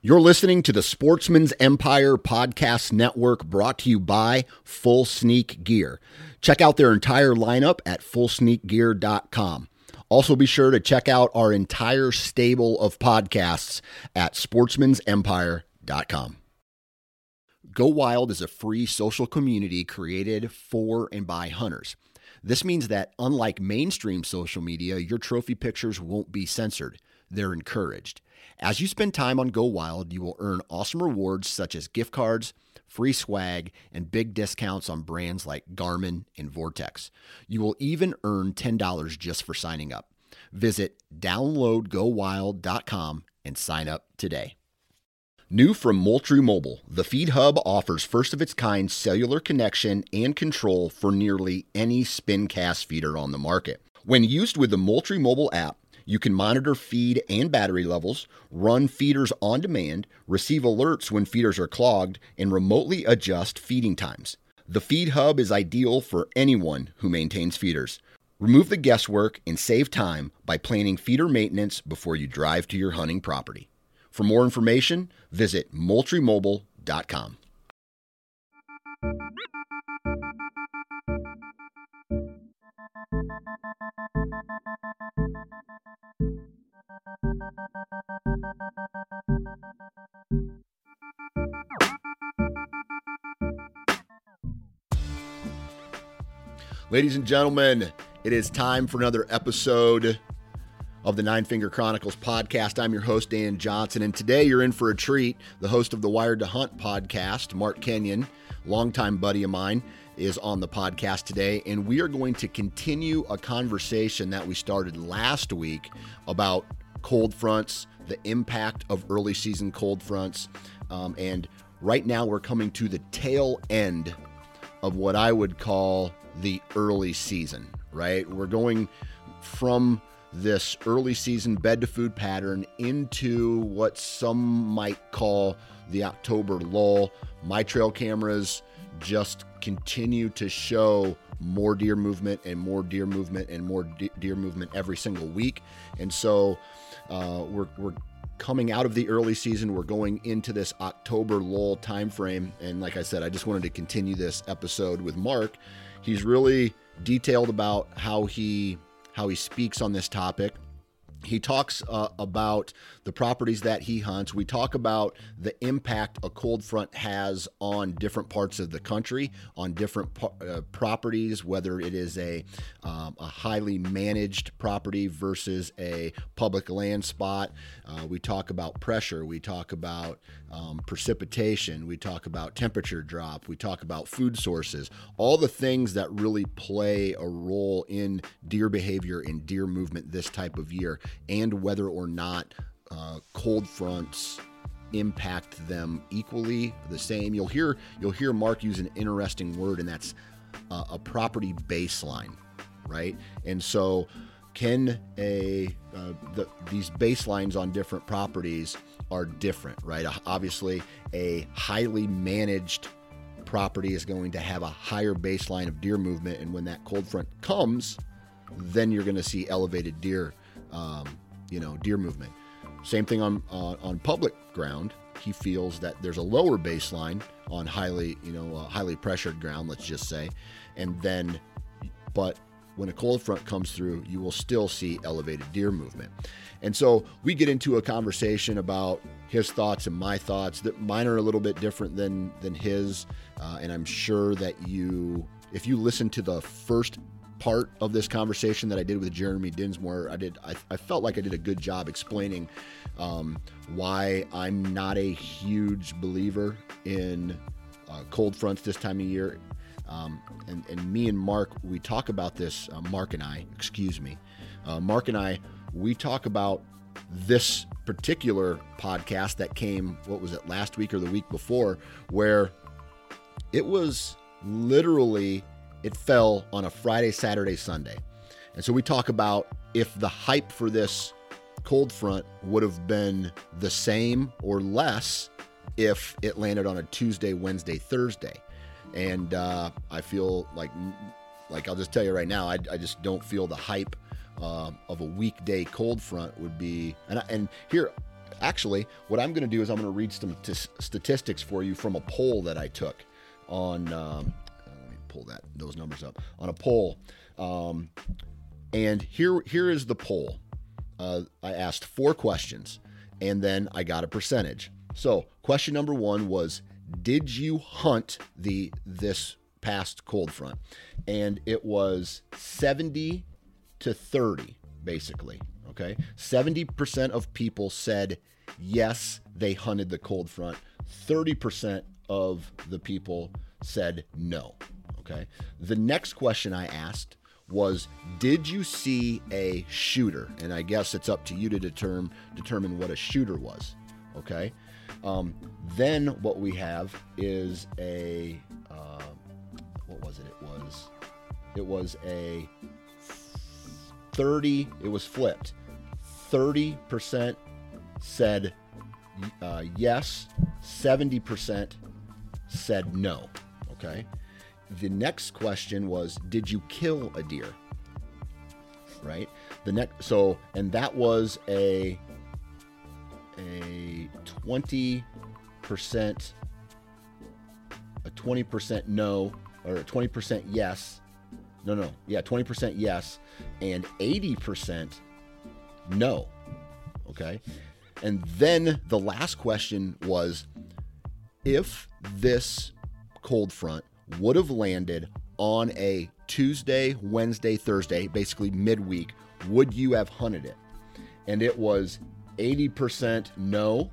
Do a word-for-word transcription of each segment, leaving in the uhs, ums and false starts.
You're listening to the Sportsman's Empire Podcast Network, brought to you by Full Sneak Gear. Check out their entire lineup at full sneak gear dot com. Also be sure to check out our entire stable of podcasts at sportsmans empire dot com. Go Wild is a free social community created for and by hunters. This means that unlike mainstream social media, your trophy pictures won't be censored. They're encouraged. As you spend time on Go Wild, you will earn awesome rewards such as gift cards, free swag, and big discounts on brands like Garmin and Vortex. You will even earn ten dollars just for signing up. Visit download go wild dot com and sign up today. New from Moultrie Mobile, the Feed Hub offers first-of-its-kind cellular connection and control for nearly any spin cast feeder on the market. When used with the Moultrie Mobile app, you can monitor feed and battery levels, run feeders on demand, receive alerts when feeders are clogged, and remotely adjust feeding times. The Feed Hub is ideal for anyone who maintains feeders. Remove the guesswork and save time by planning feeder maintenance before you drive to your hunting property. For more information, visit moultrie mobile dot com. Ladies and gentlemen, it is time for another episode of the Nine Finger Chronicles podcast. I'm your host, Dan Johnson, and today you're in for a treat. The host of the Wired to Hunt podcast, Mark Kenyon, longtime buddy of mine, is on the podcast today, and we are going to continue a conversation that we started last week about cold fronts, the impact of early season cold fronts, um, and right now we're coming to the tail end of what I would call the early season, right? We're going from this early season bed to food pattern into what some might call the October lull. My trail cameras just continue to show more deer movement and more deer movement and more de- deer movement every single week. And so uh, we're, we're coming out of the early season. We're going into this October lull timeframe. And like I said, I just wanted to continue this episode with Mark. He's really detailed about how he how he speaks on this topic. He talks uh, about the properties that he hunts. We talk about the impact a cold front has on different parts of the country, on different uh, properties, whether it is a um, a highly managed property versus a public land spot. Uh, we talk about pressure. We talk about um, precipitation. We talk about temperature drop. We talk about food sources, all the things that really play a role in deer behavior and deer movement this type of year, and whether or not uh, cold fronts impact them equally the same. You'll hear you'll hear Mark use an interesting word, and that's uh, a property baseline, right? And so, can a uh, the, these baselines on different properties are different, right? Obviously, a highly managed property is going to have a higher baseline of deer movement, and when that cold front comes, then you're going to see elevated deer. Um, you know, deer movement. Same thing on uh, on public ground. He feels that there's a lower baseline on highly, you know, uh, highly pressured ground, let's just say, and then, but when a cold front comes through, you will still see elevated deer movement. And so we get into a conversation about his thoughts and my thoughts. That mine are a little bit different than than his, uh, and I'm sure that you, if you listen to the first part of this conversation that I did with Jeremy Dinsmore, I did. I, I felt like I did a good job explaining um, why I'm not a huge believer in uh, cold fronts this time of year. Um, and, and me and Mark, we talk about this. Uh, Mark and I, excuse me, uh, Mark and I, we talk about this particular podcast that came. What was it, last week or the week before? Where it was literally. It fell on a Friday, Saturday, Sunday. And so we talk about if the hype for this cold front would have been the same or less if it landed on a Tuesday, Wednesday, Thursday. And uh, I feel like, like I'll just tell you right now, I, I just don't feel the hype uh, of a weekday cold front would be. And, I, and here, actually, what I'm going to do is I'm going to read some t- statistics for you from a poll that I took on, um, let me pull that those numbers up, on a poll. Um, and here, here is the poll. Uh, I asked four questions, and then I got a percentage. So question number one was, did you hunt the this past cold front? And it was seventy to thirty, basically. Okay. seventy percent of people said yes, they hunted the cold front. thirty percent of the people said no. Okay. The next question I asked was, did you see a shooter? And I guess it's up to you to determine determine what a shooter was. Okay. Um, then what we have is a, uh, what was it? It was, it was a thirty, it was flipped. thirty percent said uh, yes, seventy percent said no. Okay. The next question was, did you kill a deer? Right? The next, so, and that was a, a twenty percent, a twenty percent no, or a twenty percent yes. No, no. Yeah, twenty percent yes, and eighty percent no. Okay. And then the last question was, if this cold front would have landed on a Tuesday, Wednesday, Thursday, basically midweek, would you have hunted it? And it was eighty percent no,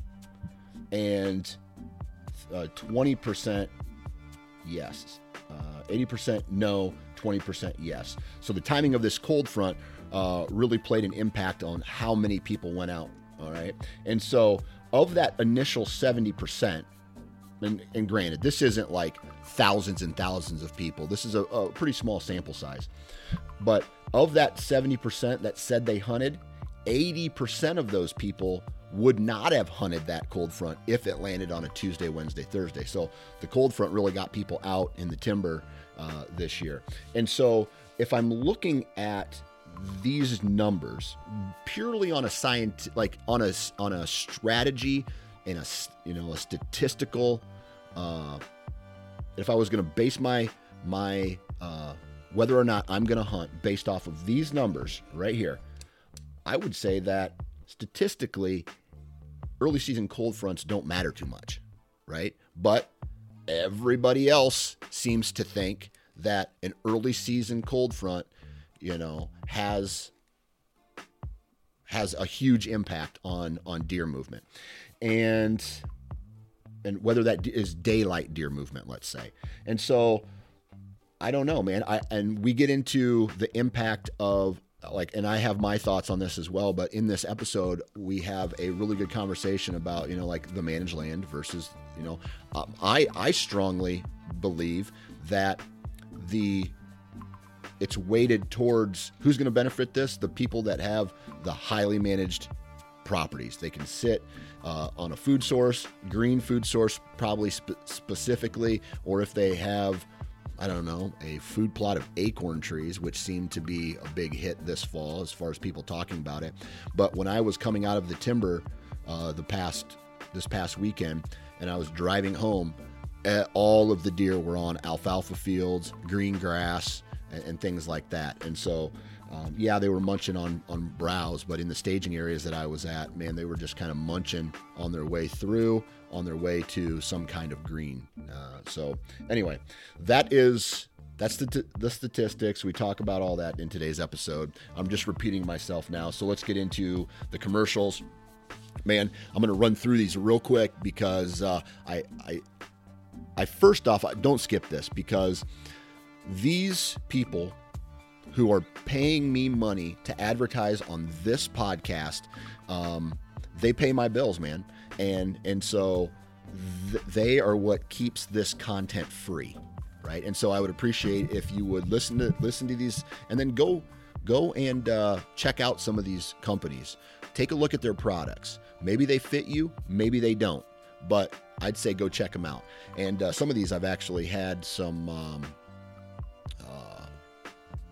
and uh, twenty percent yes. Uh, eighty percent no, twenty percent yes. So the timing of this cold front uh, really played an impact on how many people went out. All right. And so of that initial seventy percent, and, and granted, this isn't like thousands and thousands of people. This is a, a pretty small sample size. But of that seventy percent that said they hunted, eighty percent of those people would not have hunted that cold front if it landed on a Tuesday, Wednesday, Thursday. So the cold front really got people out in the timber uh, this year. And so if I'm looking at these numbers purely on a science, like on a, on a strategy and a, you know, a statistical, uh, if I was going to base my, my, uh, whether or not I'm going to hunt based off of these numbers right here, I would say that statistically, early season cold fronts don't matter too much, right? But everybody else seems to think that an early season cold front, you know, has has a huge impact on on deer movement, and and whether that is daylight deer movement, let's say. And so I don't know, man. I and we get into the impact of, like, and I have my thoughts on this as well, but in this episode, we have a really good conversation about, you know, like the managed land versus, you know, um, I, I strongly believe that the, it's weighted towards who's going to benefit this, the people that have the highly managed properties. They can sit uh, on a food source, green food source, probably spe- specifically, or if they have, I don't know, a food plot of acorn trees, which seemed to be a big hit this fall as far as people talking about it. But when I was coming out of the timber uh, the past this past weekend, and I was driving home, uh, all of the deer were on alfalfa fields, green grass, and, and things like that. And so, um, yeah, they were munching on on browse, but in the staging areas that I was at, man, they were just kind of munching on their way through, on their way to some kind of green. Uh, so anyway, that is, that's the, t- the statistics. We talk about all that in today's episode. I'm just repeating myself now. So let's get into the commercials. Man, I'm going to run through these real quick because uh, I, I, I first off, don't skip this, because these people who are paying me money to advertise on this podcast, um, they pay my bills, man. And, and so th- they are what keeps this content free. Right. And so I would appreciate if you would listen to, listen to these, and then go, go and uh, check out some of these companies, take a look at their products. Maybe they fit you, maybe they don't, but I'd say go check them out. And uh, some of these I've actually had some, um, uh,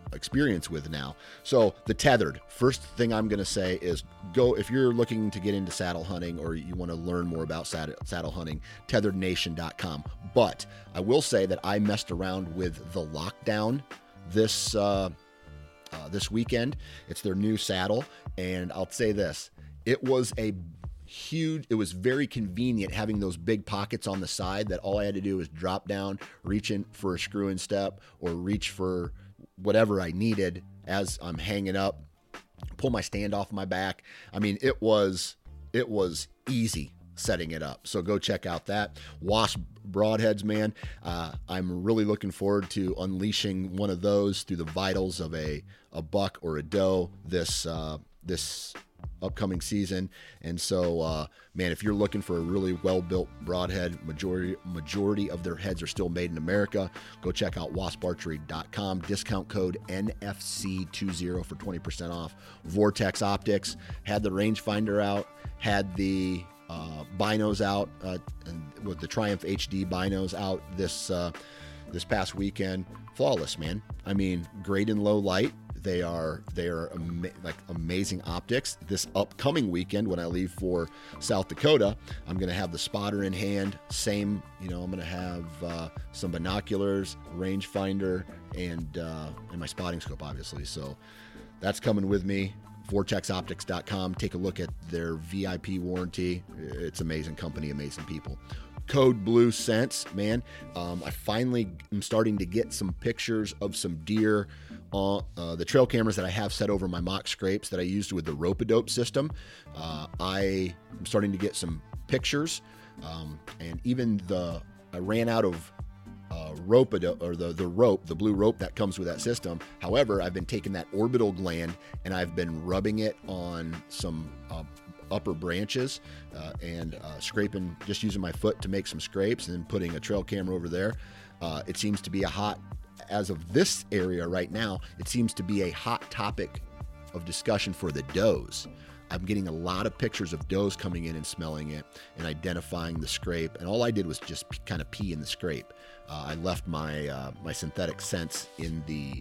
experience with now. So the tethered, first thing I'm going to say is go, if you're looking to get into saddle hunting or you want to learn more about saddle, saddle hunting, tethered nation dot com. But I will say that I messed around with the Lockdown this, uh, uh, this weekend. It's their new saddle. And I'll say this, it was a huge, it was very convenient having those big pockets on the side that all I had to do was drop down, reach in for a screw in step or reach for whatever I needed as I'm hanging up, pull my stand off my back. I mean, it was, it was easy setting it up. So go check out that. Wasp broadheads, man. Uh, I'm really looking forward to unleashing one of those through the vitals of a, a buck or a doe this, uh, this, upcoming season. And so, uh, man, if you're looking for a really well-built broadhead, majority majority of their heads are still made in America. Go check out wasp archery dot com. Discount code N F C twenty for twenty percent off. Vortex Optics had the rangefinder out, had the uh, binos out, uh, and with the Triumph H D binos out this uh, this past weekend. Flawless, man. I mean, great in low light. They are they are ama- like amazing optics. This upcoming weekend, when I leave for South Dakota, I'm going to have the spotter in hand. Same, you know, I'm going to have uh, some binoculars, rangefinder, and uh, and my spotting scope, obviously. So that's coming with me. vortex optics dot com. Take a look at their V I P warranty. It's amazing company, amazing people. Code Blue Scents, man. Um, I finally am starting to get some pictures of some deer on uh, the trail cameras that I have set over my mock scrapes that I used with the Rope-A-Dope system. Uh, I am starting to get some pictures, um, and even the I ran out of uh, Rope-A-Dope, or the the rope, the blue rope that comes with that system. However, I've been taking that orbital gland and I've been rubbing it on some uh, upper branches uh, and uh, scraping, just using my foot to make some scrapes and then putting a trail camera over there. Uh, it seems to be a hot, as of this area right now, it seems to be a hot topic of discussion for the does. I'm getting a lot of pictures of does coming in and smelling it and identifying the scrape. And all I did was just p- kind of pee in the scrape. Uh, I left my uh, my synthetic scents in the,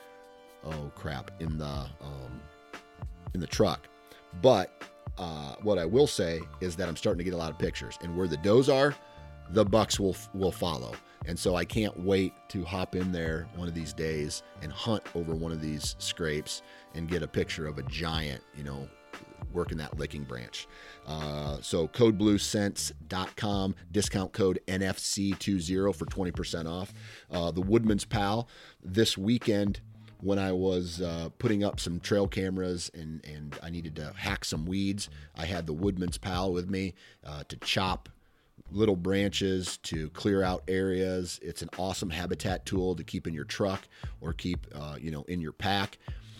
oh crap, in the um, in the truck. But Uh, what I will say is that I'm starting to get a lot of pictures, and where the does are, the bucks will will follow. And so I can't wait to hop in there one of these days and hunt over one of these scrapes and get a picture of a giant, you know, working that licking branch. Uh, so code blue scents dot com, discount code N F C twenty for twenty percent off. Uh, the Woodman's Pal this weekend, when I was uh, putting up some trail cameras and, and I needed to hack some weeds, I had the Woodman's Pal with me uh, to chop little branches, to clear out areas. It's an awesome habitat tool to keep in your truck or keep uh, you know, in your pack.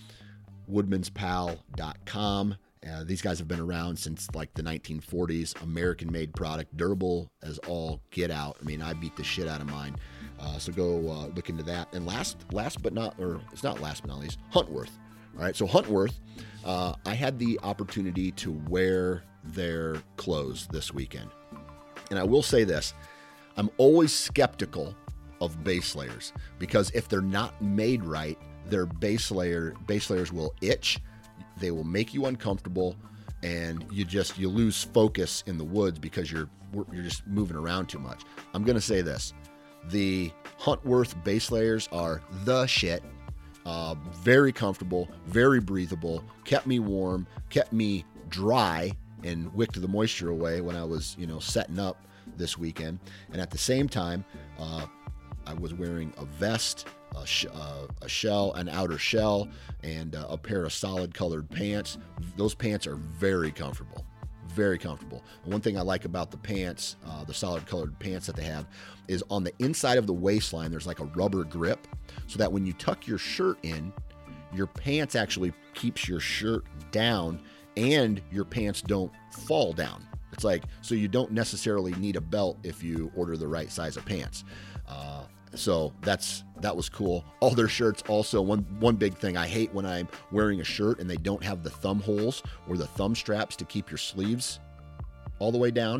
woodmans pal dot com. Uh, these guys have been around since like the nineteen forties. American-made product, durable as all get out. I mean, I beat the shit out of mine. Uh, so go uh, look into that. And last, last but not, or it's not last but not least, Huntworth. All right, so Huntworth, uh, I had the opportunity to wear their clothes this weekend. And I will say this, I'm always skeptical of base layers because if they're not made right, their base layer, base layers will itch, they will make you uncomfortable, and you just, you lose focus in the woods because you're, you're just moving around too much. I'm going to say this. The Huntworth base layers are the shit. Uh, very comfortable, very breathable, kept me warm, kept me dry, and wicked the moisture away when I was, you know, setting up this weekend. And at the same time, uh, I was wearing a vest, a, sh- uh, a shell, an outer shell, and uh, a pair of solid colored pants. Those pants are very comfortable. Very comfortable. And one thing I like about the pants, uh, the solid colored pants that they have, is on the inside of the waistline, there's like a rubber grip so that when you tuck your shirt in, your pants actually keeps your shirt down and your pants don't fall down. It's like, so you don't necessarily need a belt if you order the right size of pants. Uh, So that's, that was cool. All their shirts also, one, one big thing, I hate when I'm wearing a shirt and they don't have the thumb holes or the thumb straps to keep your sleeves all the way down.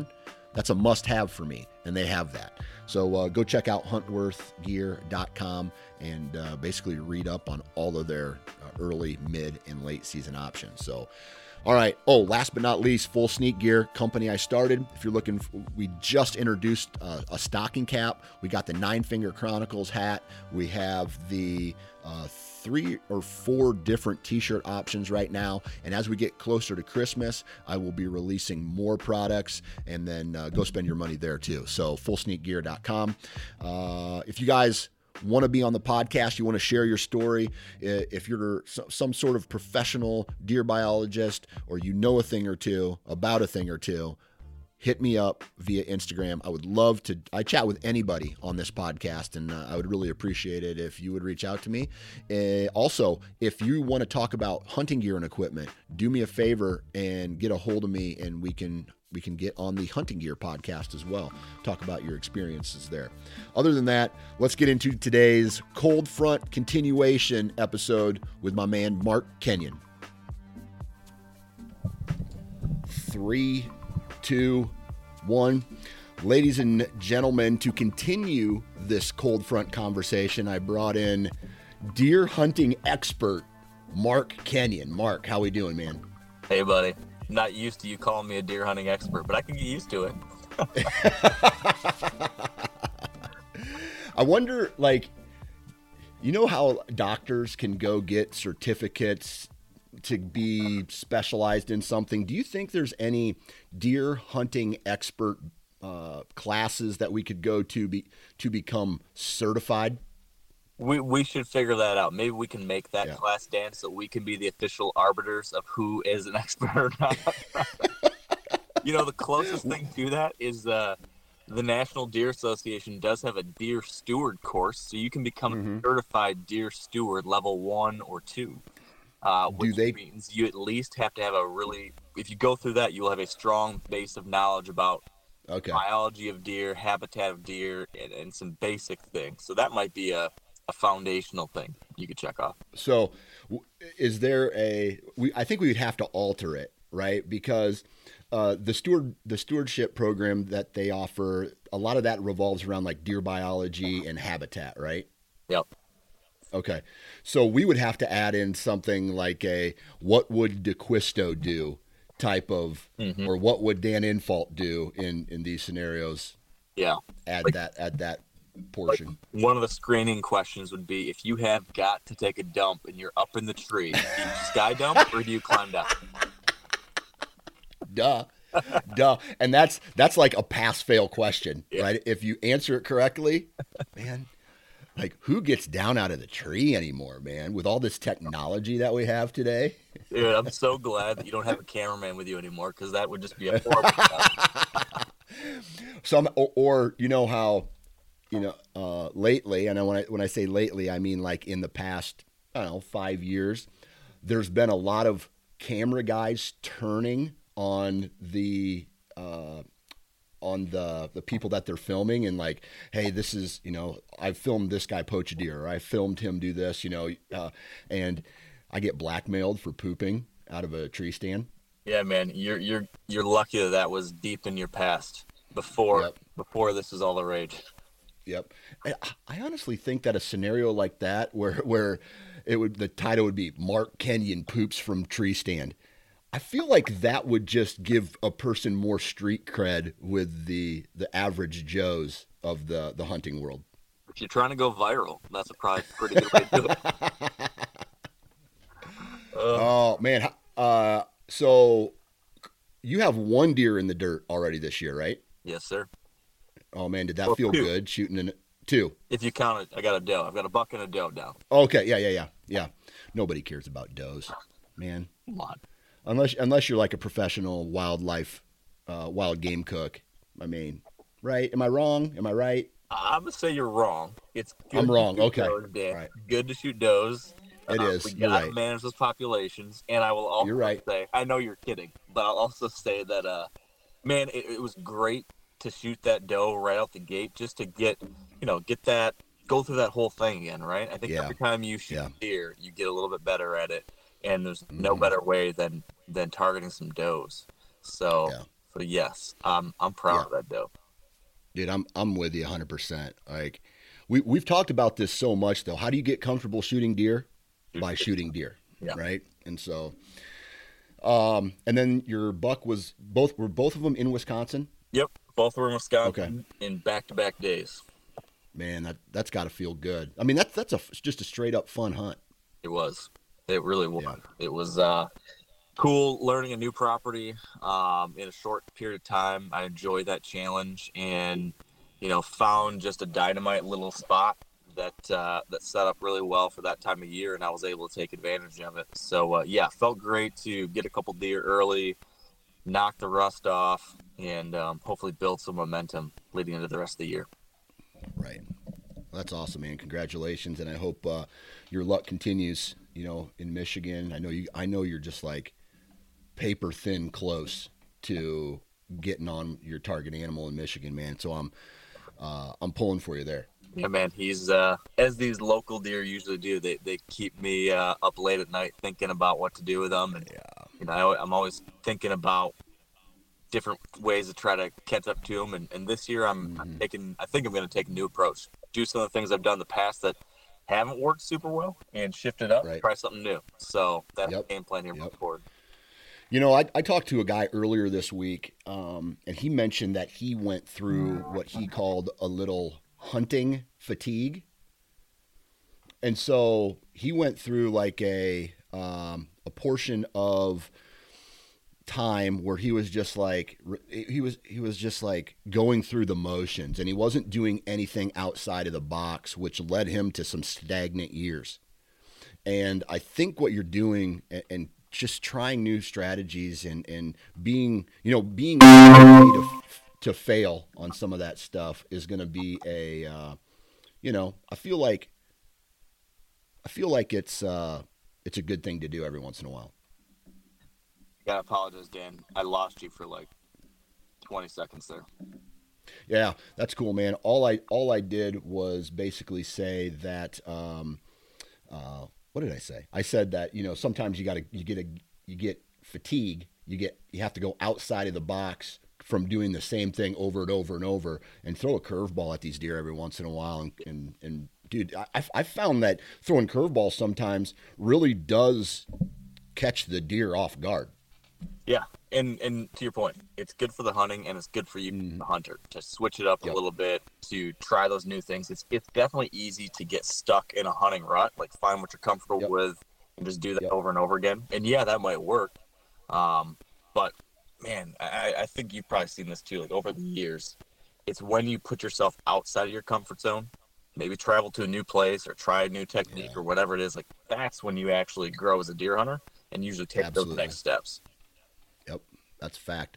that's a must-have for me, and they have that. So uh, go check out huntworth gear dot com and uh, basically read up on all of their uh, early, mid, and late season options. So, all right. Oh, last but not least, Full Sneak Gear, company I started. If you're looking, for, we just introduced uh, a stocking cap. We got the Nine Finger Chronicles hat. We have the uh, three or four different t-shirt options right now. And as we get closer to Christmas, I will be releasing more products, and then uh, go spend your money there too. So full sneak gear dot com. Uh, if you guys want to be on the podcast, you want to share your story, if you're some sort of professional deer biologist, or you know a thing or two about a thing or two, hit me up via Instagram. I would love to, I chat with anybody on this podcast, and uh, I would really appreciate it if you would reach out to me. Uh, also, if you want to talk about hunting gear and equipment, do me a favor and get a hold of me, and we can we can get on the Hunting Gear podcast as well. Talk about your experiences there. Other than that, let's get into today's Cold Front continuation episode with my man, Mark Kenyon. Three, two, one. Ladies and gentlemen, to continue this Cold Front conversation, I brought in deer hunting expert, Mark Kenyon. Mark, how we doing, man? Hey, buddy. Not used to you calling me a deer hunting expert, but I can get used to it. I wonder, like, you know how doctors can go get certificates to be specialized in something? Do you think there's any deer hunting expert uh, classes that we could go to be to become certified? We we should figure that out. Maybe we can make that Yeah. class, Dan, so we can be the official arbiters of who is an expert or not. You know, the closest thing to that is uh, the National Deer Association does have a deer steward course, so you can become Mm-hmm. a certified deer steward level one or two. Uh, which they- means you at least have to have a really, if you go through that, you will have a strong base of knowledge about Okay. biology of deer, habitat of deer, and, and some basic things. So that might be a, a foundational thing you could check off. So, w- is there a? We I think we would have to alter it, right? Because uh, the steward the stewardship program that they offer, a lot of that revolves around like deer biology and habitat, right? Yep. Okay, so we would have to add in something like a "what would DeQuisto do" type of, Mhm. or what would Dan Infault do in in these scenarios? Yeah. Add Like- that add that portion. One of the screening questions would be, if you have got to take a dump and you're up in the tree, do you sky dump or do you climb down? Duh. Duh. And that's that's like a pass fail question, Yeah. right? If you answer it correctly, man, like who gets down out of the tree anymore, man, with all this technology that we have today? Dude, I'm so glad that you don't have a cameraman with you anymore, because that would just be a horrible job. Some or, or you know how, you know, uh, lately, and I, when I when I say lately, I mean like in the past, I don't know, five years, there's been a lot of camera guys turning on the uh, on the the people that they're filming, and like, hey, this is, you know, I filmed this guy poach a deer, or I filmed him do this, you know, uh, and I get blackmailed for pooping out of a tree stand. Yeah, man, you're you're you're lucky that that was deep in your past before Yep. before this was all the rage. Yep. I, I honestly think that a scenario like that, where where it would the title would be Mark Kenyon poops from tree stand, I feel like that would just give a person more street cred with the the average Joes of the the hunting world. If you're trying to go viral, that's a probably pretty good way to do it. Uh, Oh man, uh, so you have one deer in the dirt already this year, right? yes, sir. Oh man, did that Well, feel two. good shooting in two? If you count it, I got a doe. I've got a buck and a doe down. Okay, yeah, yeah, yeah, yeah. Nobody cares about does, man. Come on. Unless unless you're like a professional wildlife, uh, wild game cook. I mean, right? Am I wrong? Am I right? I'm gonna say you're wrong. It's good I'm to wrong. shoot Okay. does, Dan. Right. Good to shoot does. It Uh, is. We You're gotta right. manage those populations, and I will also You're right. say, I know you're kidding, but I'll also say that, uh, man, it, it was great to shoot that doe right out the gate, just to get, you know, get that, go through that whole thing again, right? I think Yeah. every time you shoot Yeah. a deer, you get a little bit better at it, and there's no Mhm. better way than than targeting some does. So, Yeah. So yes, um, I'm proud Yeah. of that doe. Dude, I'm I'm with you one hundred percent. Like we we've talked about this so much though. How do you get comfortable shooting deer? By shooting deer, Yeah. right? And so um and then your buck was both were both of them in Wisconsin? Yep, both were in Okay. Wisconsin in back-to-back days. Man, that that's got to feel good. I mean, that's that's a just a straight up fun hunt. It was. It really was. Yeah. It was uh, cool learning a new property um, in a short period of time. I enjoyed that challenge, and you know, found just a dynamite little spot that uh, that set up really well for that time of year, and I was able to take advantage of it. So uh, yeah, felt great to get a couple deer early, knock the rust off, and um, hopefully build some momentum leading into the rest of the year. Right. Well, that's awesome, man. Congratulations, and I hope uh, your luck continues. You know, in Michigan, I know you. I know you're just like paper thin close to getting on your target animal in Michigan, man. So I'm, uh, I'm pulling for you there. Yeah, man. He's uh, as these local deer usually do. They they keep me uh, up late at night thinking about what to do with them, and Yeah. you know, I, I'm always thinking about different ways to try to catch up to them. And, and this year, I'm, Mm-hmm. I'm taking. I think I'm going to take a new approach. Do some of the things I've done in the past that haven't worked super well, and shift it up. Right. Try something new. So that's Yep. the game plan here Yep. moving forward. You know, I, I talked to a guy earlier this week, um, and he mentioned that he went through what he called a little hunting fatigue. And so he went through like a um, a portion of time where he was just like he was he was just like going through the motions, and he wasn't doing anything outside of the box, which led him to some stagnant years. And I think what you're doing and, and just trying new strategies and, and being, you know, being ready to, to fail on some of that stuff is going to be a, uh, you know, I feel like, I feel like it's, uh, it's a good thing to do every once in a while. Gotta apologize, Dan. I lost you for like twenty seconds there. Yeah, that's cool, man. All I, all I did was basically say that, um, uh, what did I say? I said that, you know, sometimes you got to, you get a, you get fatigue. You get, you have to go outside of the box from doing the same thing over and over and over, and throw a curveball at these deer every once in a while. And, and, and dude, I, I found that throwing curveballs sometimes really does catch the deer off guard. Yeah. And, and to your point, it's good for the hunting, and it's good for you, mm. the hunter, to switch it up yep. a little bit, to try those new things. It's it's definitely easy to get stuck in a hunting rut, like find what you're comfortable yep. with and just do that yep. over and over again. And yeah, that might work. Um, but man, I, I think you've probably seen this too, like over the years. It's when you put yourself outside of your comfort zone, maybe travel to a new place or try a new technique yeah. or whatever it is, like that's when you actually grow as a deer hunter and usually take Absolutely. those next steps. Yep, that's a fact.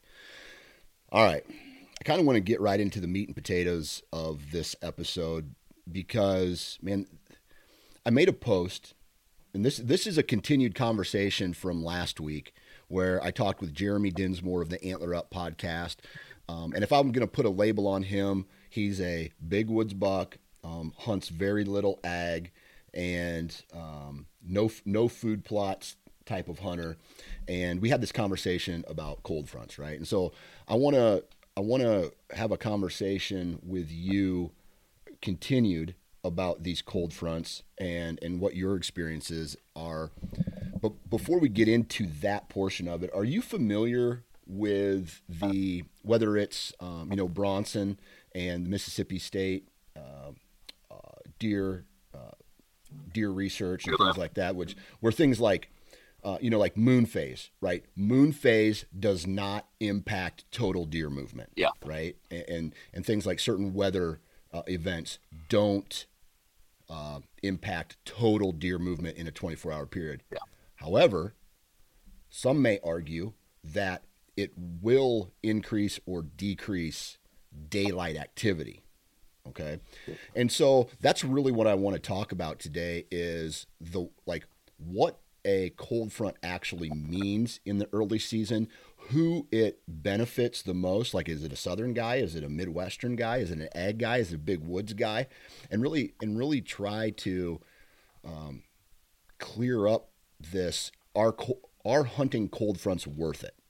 All right. I kind of want to get right into the meat and potatoes of this episode because, man, I made a post, and this this is a continued conversation from last week where I talked with Jeremy Dinsmore of the Antler Up podcast. Um, and if I'm going to put a label on him, he's a big woods buck, um, hunts very little ag, and um, no no food plots type of hunter. And we had this conversation about cold fronts, right? And so I want to I want to have a conversation with you continued about these cold fronts and and what your experiences are. But before we get into that portion of it, are you familiar with the whether it's um, you know Bronson and the Mississippi State uh, uh, deer uh, deer research and things like that, which were things like Uh, you know, like moon phase, right? Moon phase does not impact total deer movement. Yeah. Right. And and, and things like certain weather uh, events don't uh, impact total deer movement in a twenty-four hour period. Yeah. However, some may argue that it will increase or decrease daylight activity. Okay. And so that's really what I want to talk about today is the, like, what a cold front actually means in the early season, who it benefits the most. Like, is it a southern guy? Is it a Midwestern guy? Is it an ag guy? Is it a big woods guy? And really, and really try to um, clear up this, are, are hunting cold fronts worth it?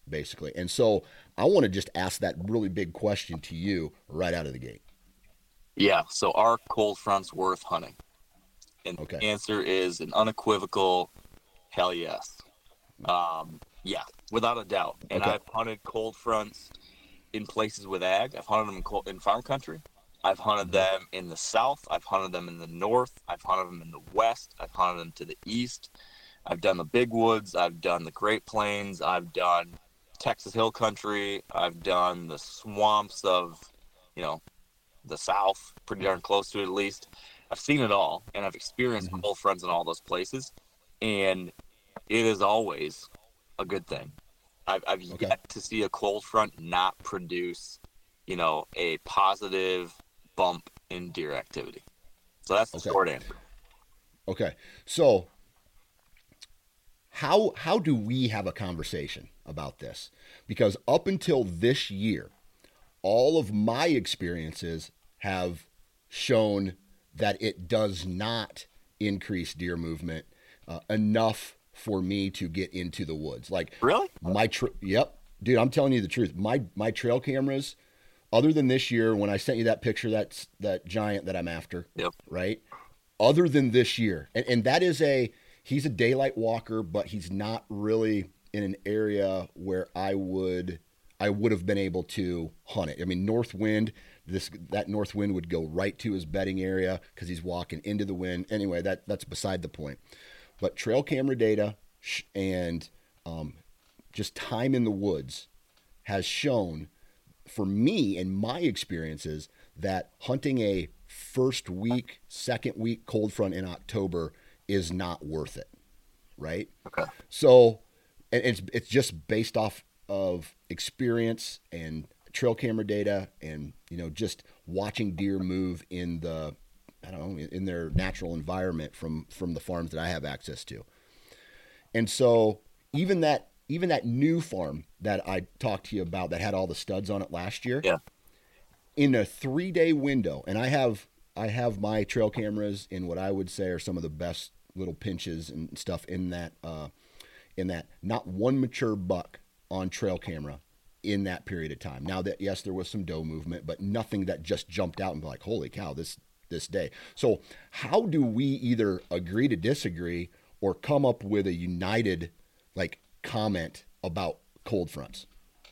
basically. And so I want to just ask that really big question to you right out of the gate. Yeah. So are cold fronts worth hunting? And Okay. the answer is an unequivocal hell yes. Um, yeah, without a doubt. And Okay. I've hunted cold fronts in places with ag. I've hunted them in, cold, in farm country. I've hunted Mm-hmm. them in the south. I've hunted them in the north. I've hunted them in the west. I've hunted them to the east. I've done the big woods. I've done the Great Plains. I've done Texas Hill Country. I've done the swamps of, you know, the south, pretty darn close to it at least. I've seen it all, and I've experienced Mm-hmm. cold fronts in all those places, and it is always a good thing. I've, I've Okay. yet to see a cold front not produce, you know, a positive bump in deer activity. So that's the Okay. short answer. Okay. So how how do we have a conversation about this? Because up until this year, all of my experiences have shown that it does not increase deer movement uh, enough for me to get into the woods. Like Really? my tra- yep, dude, I'm telling you the truth. My my trail cameras, other than this year when I sent you that picture, that's that giant that I'm after, Yep. right? Other than this year, and, and that is a he's a daylight walker, but he's not really in an area where I would I would have been able to hunt it. I mean, north wind, this that north wind would go right to his bedding area because he's walking into the wind. Anyway, that that's beside the point. But trail camera data and um, just time in the woods has shown for me and my experiences that hunting a first week, second week cold front in October is not worth it, right? Okay. So, and it's it's just based off of experience and trail camera data, and you know just watching deer move in the I don't know in their natural environment from from the farms that I have access to. And so even that even that new farm that I talked to you about that had all the studs on it last year, Yeah. in a three day window, and I have I have my trail cameras in what I would say are some of the best little pinches and stuff in that uh, in that not one mature buck on trail camera in that period of time. Now that yes, there was some doe movement, but nothing that just jumped out and be like, holy cow, this this day. So how do we either agree to disagree or come up with a united like comment about cold fronts?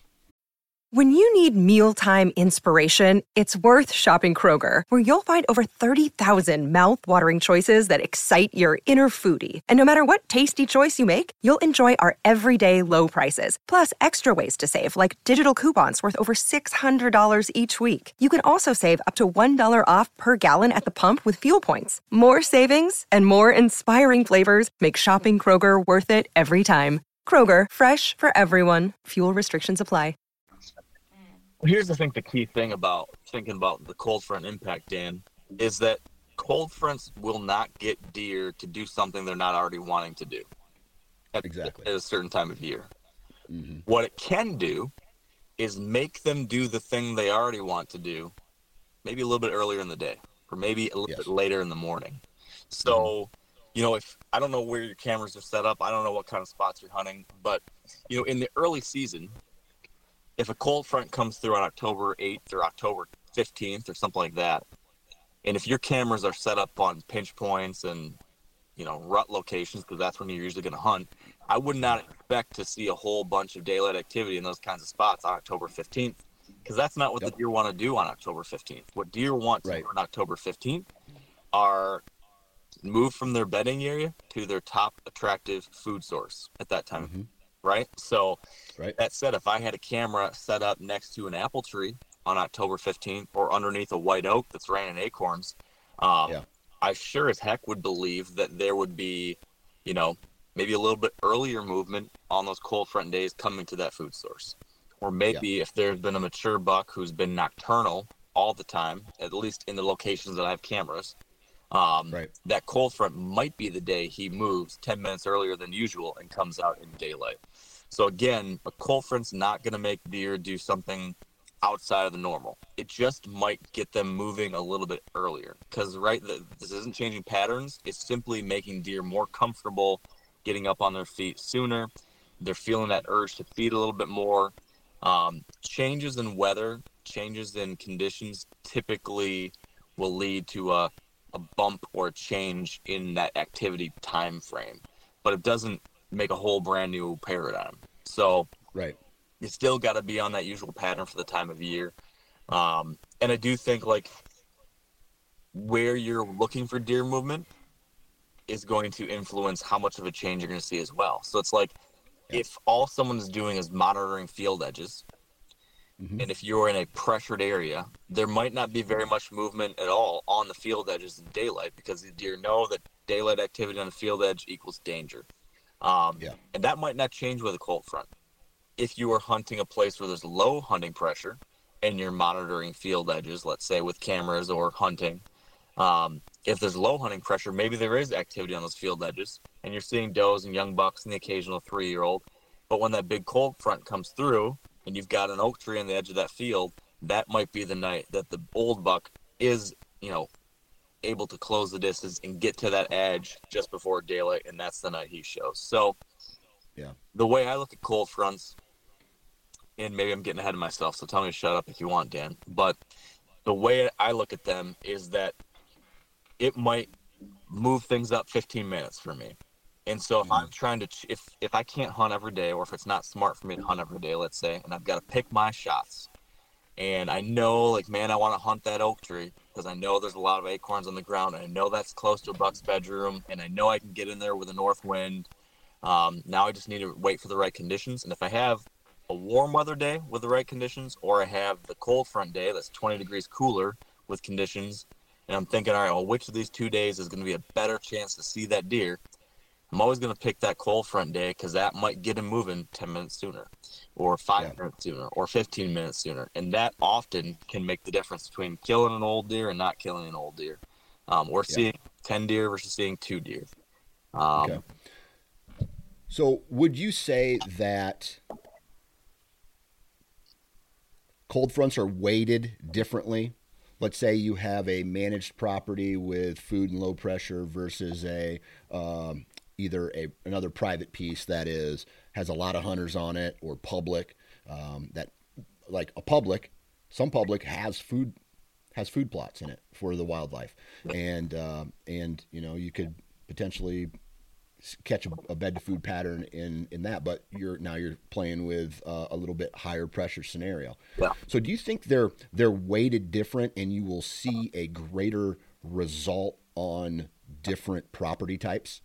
When you need mealtime inspiration, it's worth shopping Kroger, where you'll find over thirty thousand mouth-watering choices that excite your inner foodie. And no matter what tasty choice you make, you'll enjoy our everyday low prices, plus extra ways to save, like digital coupons worth over six hundred dollars each week. You can also save up to one dollar off per gallon at the pump with fuel points. More savings and more inspiring flavors make shopping Kroger worth it every time. Kroger, fresh for everyone. Fuel restrictions apply. Here's the thing, the key thing about thinking about the cold front impact, Dan, is that cold fronts will not get deer to do something they're not already wanting to do at, Exactly. at a certain time of year. Mm-hmm. What it can do is make them do the thing they already want to do, maybe a little bit earlier in the day, or maybe a little Yes. bit later in the morning. So, mm-hmm. you know, if I don't know where your cameras are set up, I don't know what kind of spots you're hunting, but, you know, in the early season, if a cold front comes through on October eighth or October fifteenth or something like that, and if your cameras are set up on pinch points and, you know, rut locations, because that's when you're usually going to hunt, I would not expect to see a whole bunch of daylight activity in those kinds of spots on October fifteenth, because that's not what Yep. the deer want to do on October fifteenth. What deer want to Right. do on October fifteenth are move from their bedding area to their top attractive food source at that time. Mm-hmm. Right? So Right. that said, if I had a camera set up next to an apple tree on October fifteenth or underneath a white oak that's raining acorns, um, Yeah. I sure as heck would believe that there would be, you know, maybe a little bit earlier movement on those cold front days coming to that food source. Or maybe yeah. if there's been a mature buck who's been nocturnal all the time, at least in the locations that I have cameras, um, Right. that cold front might be the day he moves ten minutes earlier than usual and comes out in daylight. So again, a cold front's not going to make deer do something outside of the normal. It just might get them moving a little bit earlier. Because, right, the, this isn't changing patterns. It's simply making deer more comfortable getting up on their feet sooner. they're feeling that urge to feed a little bit more. Um, changes in weather, changes in conditions typically will lead to a, a bump or a change in that activity time frame, but it doesn't make a whole brand new paradigm. So right. you still got to be on that usual pattern for the time of year. Um, and I do think like where you're looking for deer movement is going to influence how much of a change you're going to see as well. So it's like, Yeah. if all someone's doing is monitoring field edges, Mm-hmm. and if you're in a pressured area, there might not be very much movement at all on the field edges in daylight, because the deer know that daylight activity on the field edge equals danger. Um, Yeah. And that might not change with a cold front. If you are hunting a place where there's low hunting pressure and you're monitoring field edges, let's say with cameras or hunting, um, if there's low hunting pressure, maybe there is activity on those field edges and you're seeing does and young bucks and the occasional three-year-old. But when that big cold front comes through and you've got an oak tree on the edge of that field, that might be the night that the old buck is, you know, able to close the distance and get to that edge just before daylight, and that's the night he shows. So Yeah. the way I look at cold fronts, and maybe I'm getting ahead of myself, so tell me to shut up if you want, Dan, but the way I look at them is that it might move things up fifteen minutes for me. And so if I'm trying to, if if I can't hunt every day, or if it's not smart for me to hunt every day, let's say, and I've got to pick my shots, and I know, like, man, I want to hunt that oak tree because I know there's a lot of acorns on the ground, and I know that's close to a buck's bedroom, and I know I can get in there with a north wind. Um, now I just need to wait for the right conditions. And if I have a warm weather day with the right conditions, or I have the cold front day that's twenty degrees cooler with conditions, and I'm thinking, all right, well, which of these two days is going to be a better chance to see that deer? I'm always going to pick that cold front day because that might get him moving ten minutes sooner, or five Yeah. minutes sooner, or fifteen minutes sooner. And that often can make the difference between killing an old deer and not killing an old deer. Um, or Yeah. seeing ten deer versus seeing two deer. Um, Okay. So would you say that cold fronts are weighted differently? Let's say you have a managed property with food and low pressure versus a um, either a another private piece that is has a lot of hunters on it, or public um, that like a public, some public has food has food plots in it for the wildlife, and um, and you know you could potentially catch a, a bed to food pattern in in that, but you're now you're playing with uh, a little bit higher pressure scenario. Yeah. So do you think they're they're weighted different, and you will see a greater result on different property types?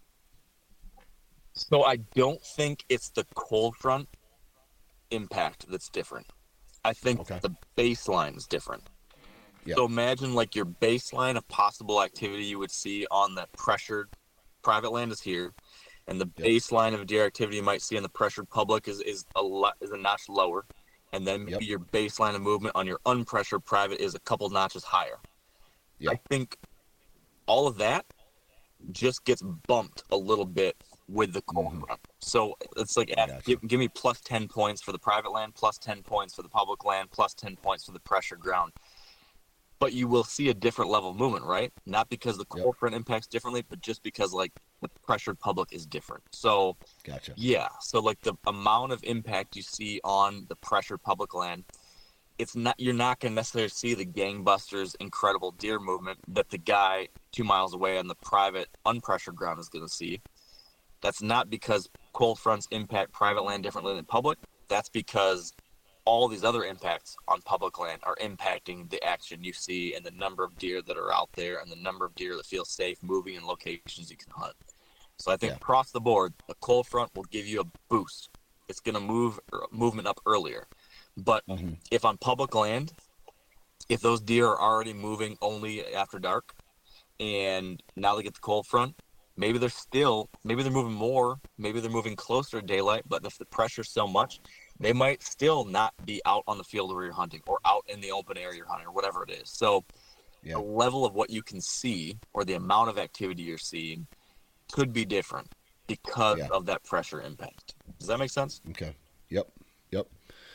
So I don't think it's the cold front impact that's different. I think Okay. the baseline is different. Yep. So imagine like your baseline of possible activity you would see on that pressured private land is here, and the Yep. baseline of deer activity you might see in the pressured public is is a lot is a notch lower, and then maybe Yep. your baseline of movement on your unpressured private is a couple notches higher. Yep. I think all of that just gets bumped a little bit with the cold Mhm. front. So it's like, I ask- gotcha. give, give me plus ten points for the private land, plus ten points for the public land, plus ten points for the pressured ground. But you will see a different level of movement, right? Not because the cold Yep. front impacts differently, but just because like the pressured public is different. So Gotcha. yeah, so like the amount of impact you see on the pressured public land, it's not you're not going to necessarily see the gangbusters incredible deer movement that the guy two miles away on the private unpressured ground is going to see. That's not because cold fronts impact private land differently than public. That's because all these other impacts on public land are impacting the action you see and the number of deer that are out there and the number of deer that feel safe moving in locations you can hunt. So I think Yeah. across the board, a cold front will give you a boost. It's going to move er, movement up earlier. But Mhm. if on public land, if those deer are already moving only after dark, and now they get the cold front, maybe they're still, maybe they're moving more, maybe they're moving closer to daylight, but if the pressure's so much, they might still not be out on the field where you're hunting, or out in the open area you're hunting, or whatever it is. So Yeah. the level of what you can see, or the amount of activity you're seeing, could be different because Yeah. of that pressure impact. Does that make sense? Okay. Yep. Yep.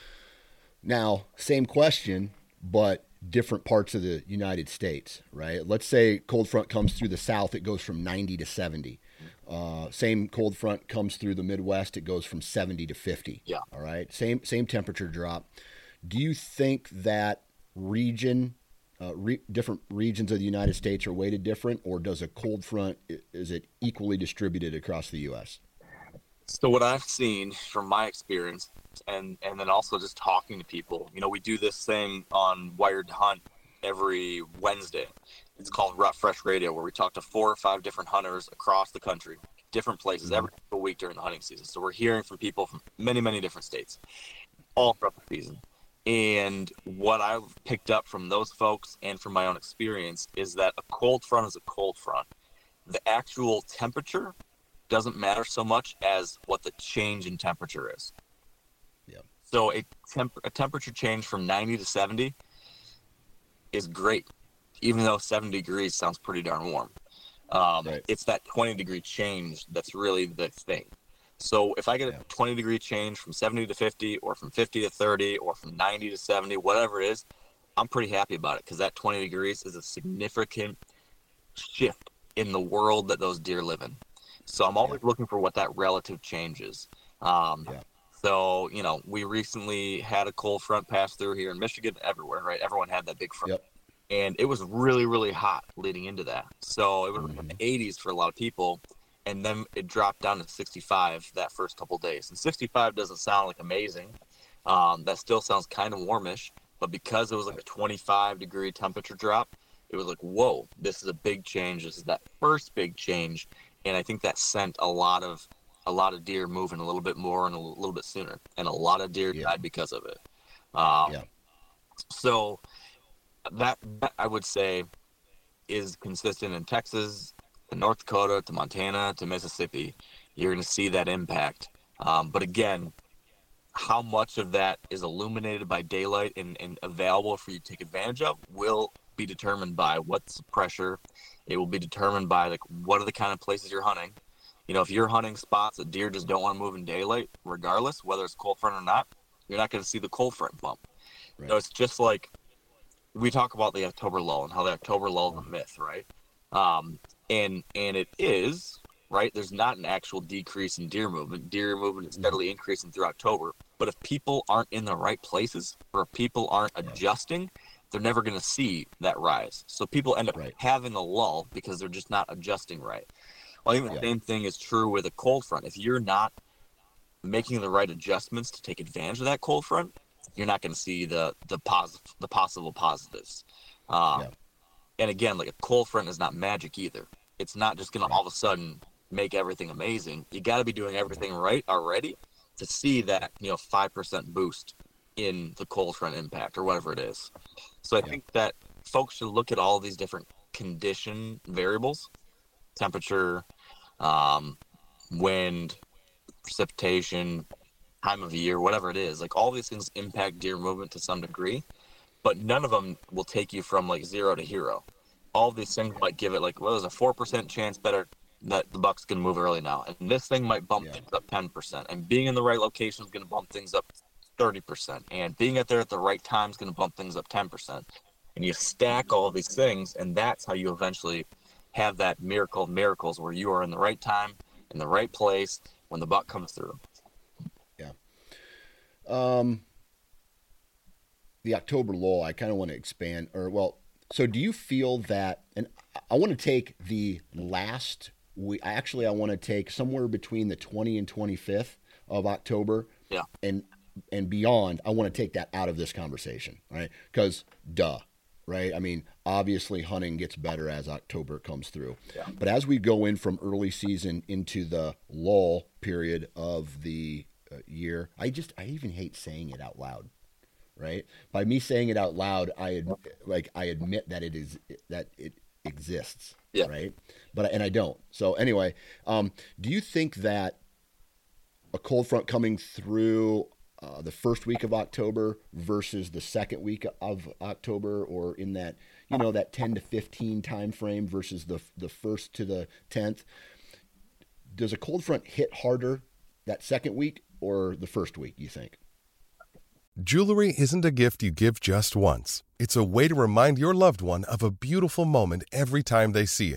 Now, same question, but different parts of the United States, right? Let's say cold front comes through the south, it goes from ninety to seventy. Uh, same cold front comes through the Midwest. It goes from seventy to fifty. Yeah. All right. Same same temperature drop. Do you think that region, uh, re- different regions of the United States are weighted different, or does a cold front, is it equally distributed across the U S? So what I've seen from my experience, and and then also just talking to people, you know, we do this thing on Wired to Hunt every Wednesday. It's called Rut Fresh Radio, where we talk to four or five different hunters across the country, different places, mm-hmm. every single week during the hunting season. So we're hearing from people from many, many different states, all throughout the season. And what I've picked up from those folks and from my own experience is that a cold front is a cold front. The actual temperature doesn't matter so much as what the change in temperature is. Yeah. So a, temp- a temperature change from ninety to seventy is great, even though seventy degrees sounds pretty darn warm. Um, right. It's that twenty degree change that's really the thing. So if I get a yeah. twenty degree change from seventy to fifty, or from fifty to thirty, or from ninety to seventy, whatever it is, I'm pretty happy about it, because that twenty degrees is a significant shift in the world that those deer live in. So I'm always yeah. looking for what that relative change is. Um, yeah. So, you know, we recently had a cold front pass through here in Michigan, everywhere, right? Everyone had that big front. Yep. And it was really, really hot leading into that. So it was mm-hmm. in the eighties for a lot of people. And then it dropped down to sixty-five that first couple of days. And sixty-five doesn't sound like amazing. Um, that still sounds kind of warmish. But because it was like a twenty-five degree temperature drop, it was like, whoa, this is a big change. This is that first big change. And I think that sent a lot of a lot of deer moving a little bit more and a little bit sooner. And a lot of deer yeah. died because of it. Um, yeah. So that, that, I would say, is consistent in Texas, to North Dakota, to Montana, to Mississippi. You're going to see that impact. Um, but again, how much of that is illuminated by daylight and, and available for you to take advantage of will be determined by what's the pressure. It will be determined by, like, what are the kind of places you're hunting. You know, if you're hunting spots that deer just don't want to move in daylight, regardless, whether it's cold front or not, you're not going to see the cold front bump. Right. So it's just like we talk about the October lull and how the October lull is a myth, right? Um, and and it is, right? There's not an actual decrease in deer movement. Deer movement is steadily increasing through October. But if people aren't in the right places, or if people aren't adjusting, they're never going to see that rise. So people end up right. having a lull because they're just not adjusting right. Well, even yeah. the same thing is true with a cold front. If you're not making the right adjustments to take advantage of that cold front, you're not going to see the the positive, the possible positives. Um, yeah. And again, like, a cold front is not magic either. It's not just going right. to all of a sudden make everything amazing. You got to be doing everything right already to see that, you know, five percent boost in the cold front impact or whatever it is. So I yeah. think that folks should look at all these different condition variables, temperature, um, wind, precipitation, time of year, whatever it is. Like, all these things impact deer movement to some degree, but none of them will take you from like zero to hero. All these things might give it like, well, there's a four percent chance better that the buck's going to move early now. And this thing might bump yeah. things up ten percent. And being in the right location is going to bump things up thirty percent. And being out there at the right time is going to bump things up ten percent. And you stack all of these things, and that's how you eventually have that miracle of miracles where you are in the right time, in the right place, when the buck comes through. Yeah. Um, the October lull, I kind of want to expand, or, well, so do you feel that, and I want to take the last week, actually I want to take somewhere between the twentieth and twenty-fifth of October. Yeah. And, and beyond, I want to take that out of this conversation, right? Because, duh. Right? I mean, obviously hunting gets better as October comes through. Yeah. But as we go in from early season into the lull period of the uh, year, I just, I even hate saying it out loud, right? By me saying it out loud, I ad, like, I admit that it is, that it exists, yeah. right? But, and I don't. So anyway, um, do you think that a cold front coming through Uh, the first week of October versus the second week of October, or in that, you know, that ten to fifteen time frame versus the the first to the tenth, does a cold front hit harder that second week or the first week, you think? Jewelry isn't a gift you give just once. It's a way to remind your loved one of a beautiful moment every time they see it.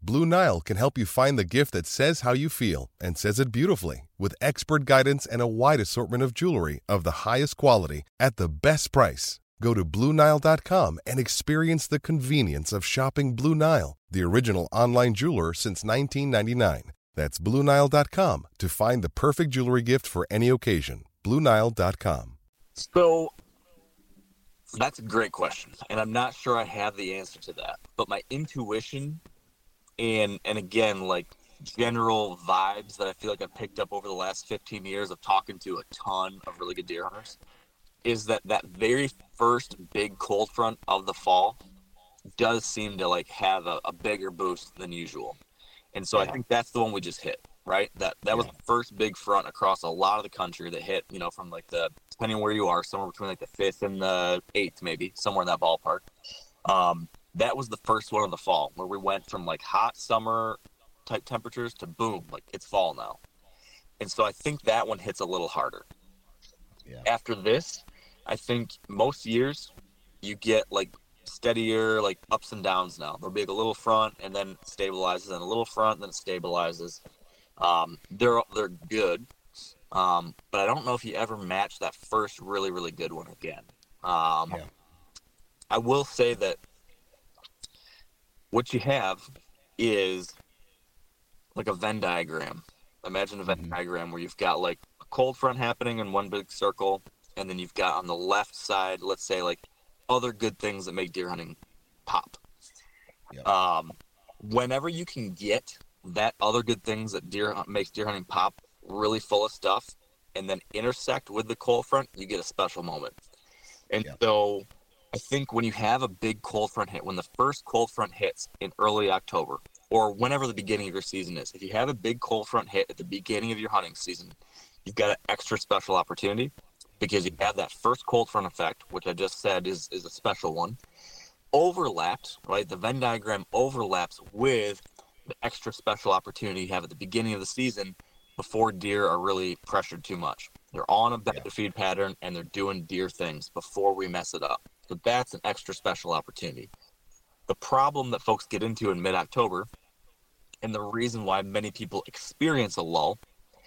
Blue Nile can help you find the gift that says how you feel and says it beautifully, with expert guidance and a wide assortment of jewelry of the highest quality at the best price. Go to Blue Nile dot com and experience the convenience of shopping Blue Nile, the original online jeweler since nineteen ninety-nine. That's Blue Nile dot com to find the perfect jewelry gift for any occasion. Blue Nile dot com. So that's a great question, and I'm not sure I have the answer to that. But my intuition and, and again, like general vibes that I feel like I've picked up over the last fifteen years of talking to a ton of really good deer hunters is that that very first big cold front of the fall does seem to like have a, a bigger boost than usual. And so yeah. I think that's the one we just hit, right? That that yeah. was the first big front across a lot of the country that hit, you know, from like the, depending on where you are, somewhere between like the fifth and the eighth, maybe, somewhere in that ballpark. Um, that was the first one of the fall where we went from like hot summer type temperatures to boom, like it's fall now. And so I think that one hits a little harder. Yeah. After this, I think most years you get like steadier, like ups and downs now. There'll be like a little front and then it stabilizes, and a little front, then it stabilizes. Um, they're they're good, um, but I don't know if you ever match that first really, really good one again. Um, yeah. I will say that what you have is like a Venn diagram. Imagine a Venn mm-hmm. diagram where you've got like a cold front happening in one big circle, and then you've got on the left side, let's say, like other good things that make deer hunting pop. Yep. Um, whenever you can get that other good things that deer makes deer hunting pop really full of stuff, and then intersect with the cold front, you get a special moment. And yep. so I think when you have a big cold front hit, when the first cold front hits in early October, or whenever the beginning of your season is, if you have a big cold front hit at the beginning of your hunting season, you've got an extra special opportunity because you have that first cold front effect, which I just said is, is a special one, overlapped, right? The Venn diagram overlaps with the extra special opportunity you have at the beginning of the season before deer are really pressured too much. They're on a bed to feed pattern and they're doing deer things before we mess it up. So that's an extra special opportunity. The problem that folks get into in mid-October, and the reason why many people experience a lull,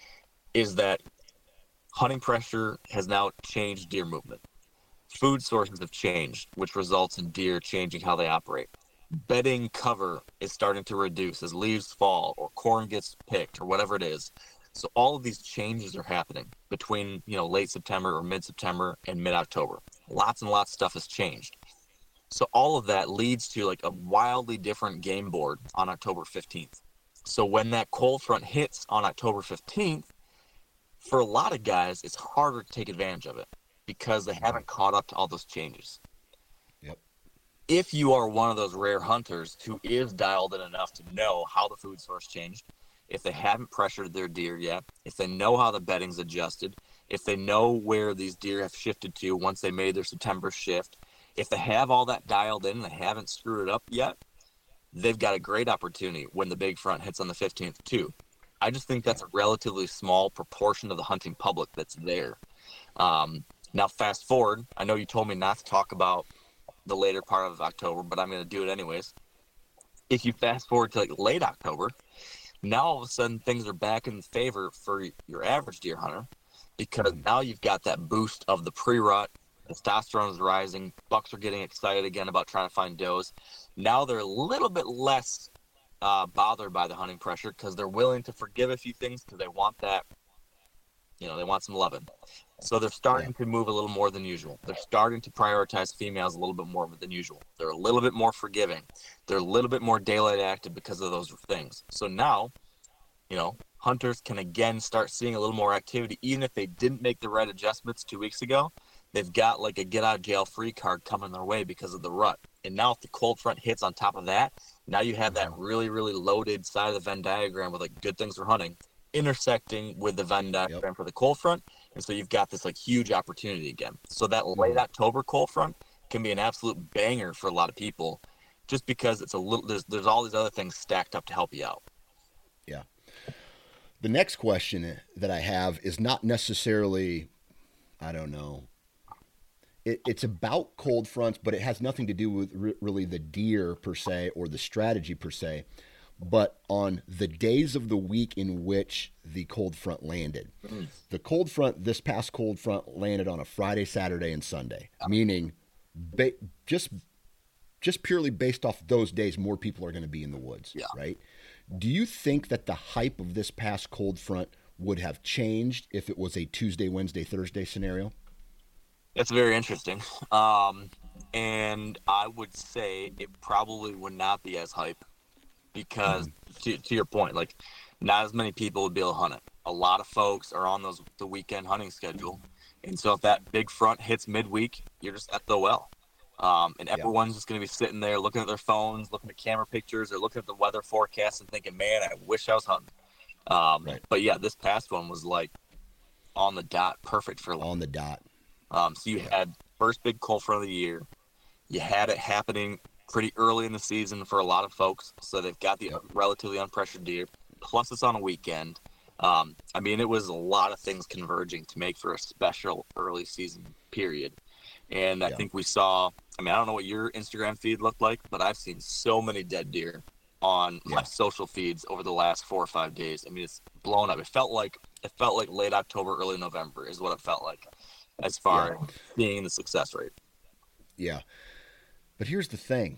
is that hunting pressure has now changed deer movement. Food sources have changed, which results in deer changing how they operate. Bedding cover is starting to reduce as leaves fall or corn gets picked or whatever it is. So all of these changes are happening between, you know, late September or mid-September and mid-October. Lots and lots of stuff has changed. So all of that leads to like a wildly different game board on October fifteenth. So when that cold front hits on October fifteenth, for a lot of guys, it's harder to take advantage of it because they haven't caught up to all those changes. Yep. If you are one of those rare hunters who is dialed in enough to know how the food source changed, if they haven't pressured their deer yet, if they know how the bedding's adjusted, if they know where these deer have shifted to once they made their September shift, if they have all that dialed in and they haven't screwed it up yet, they've got a great opportunity when the big front hits on the fifteenth too. I just think that's a relatively small proportion of the hunting public that's there. Um, now, fast forward, I know you told me not to talk about the later part of October, but I'm going to do it anyways. If you fast forward to like late October, now all of a sudden things are back in favor for your average deer hunter because now you've got that boost of the pre-rut. Testosterone is rising. Bucks are getting excited again about trying to find does. Now they're a little bit less uh, bothered by the hunting pressure because they're willing to forgive a few things because they want that, you know, they want some loving. So they're starting to move a little more than usual. They're starting to prioritize females a little bit more than usual. They're a little bit more forgiving. They're a little bit more daylight active because of those things. So now, you know, hunters can again start seeing a little more activity, even if they didn't make the right adjustments two weeks ago. They've got like a get out of jail free card coming their way because of the rut. And now if the cold front hits on top of that, now you have that really, really loaded side of the Venn diagram with like good things for hunting intersecting with the Venn diagram yep. for the cold front. And so you've got this like huge opportunity again. So that late October cold front can be an absolute banger for a lot of people just because it's a little, there's, there's all these other things stacked up to help you out. Yeah. The next question that I have is not necessarily, I don't know, It, it's about cold fronts, but it has nothing to do with re- really the deer per se or the strategy per se. but on the days of the week in which the cold front landed. Mm. The cold front, this past cold front landed on a Friday, Saturday, and Sunday, meaning ba- just just purely based off those days, more people are going to be in the woods, yeah. right? Do you think that the hype of this past cold front would have changed if it was a Tuesday, Wednesday, Thursday scenario? That's very interesting. Um, and I would say it probably would not be as hype because, mm-hmm. to, to your point, like not as many people would be able to hunt it. A lot of folks are on those the weekend hunting schedule. And so if that big front hits midweek, you're just at the well. Um, and everyone's yeah. just going to be sitting there looking at their phones, looking at camera pictures, or looking at the weather forecast and thinking, man, I wish I was hunting. Um, right. But, yeah, this past one was, like, on the dot, perfect for on the dot. Um, so you yeah. had first big cold front of the year. You had it happening pretty early in the season for a lot of folks, so they've got the yep. relatively unpressured deer. Plus, it's on a weekend. Um, I mean, it was a lot of things converging to make for a special early season period. And I yeah. think we saw, I mean, I don't know what your Instagram feed looked like, but I've seen so many dead deer on yeah. my social feeds over the last four or five days. I mean, it's blown up. It felt like, it felt like late October, early November is what it felt like as far yeah. as seeing the success rate. Yeah. But here's the thing.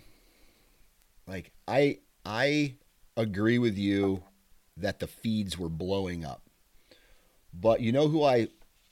Like, I, I agree with you that the feeds were blowing up. But you know who I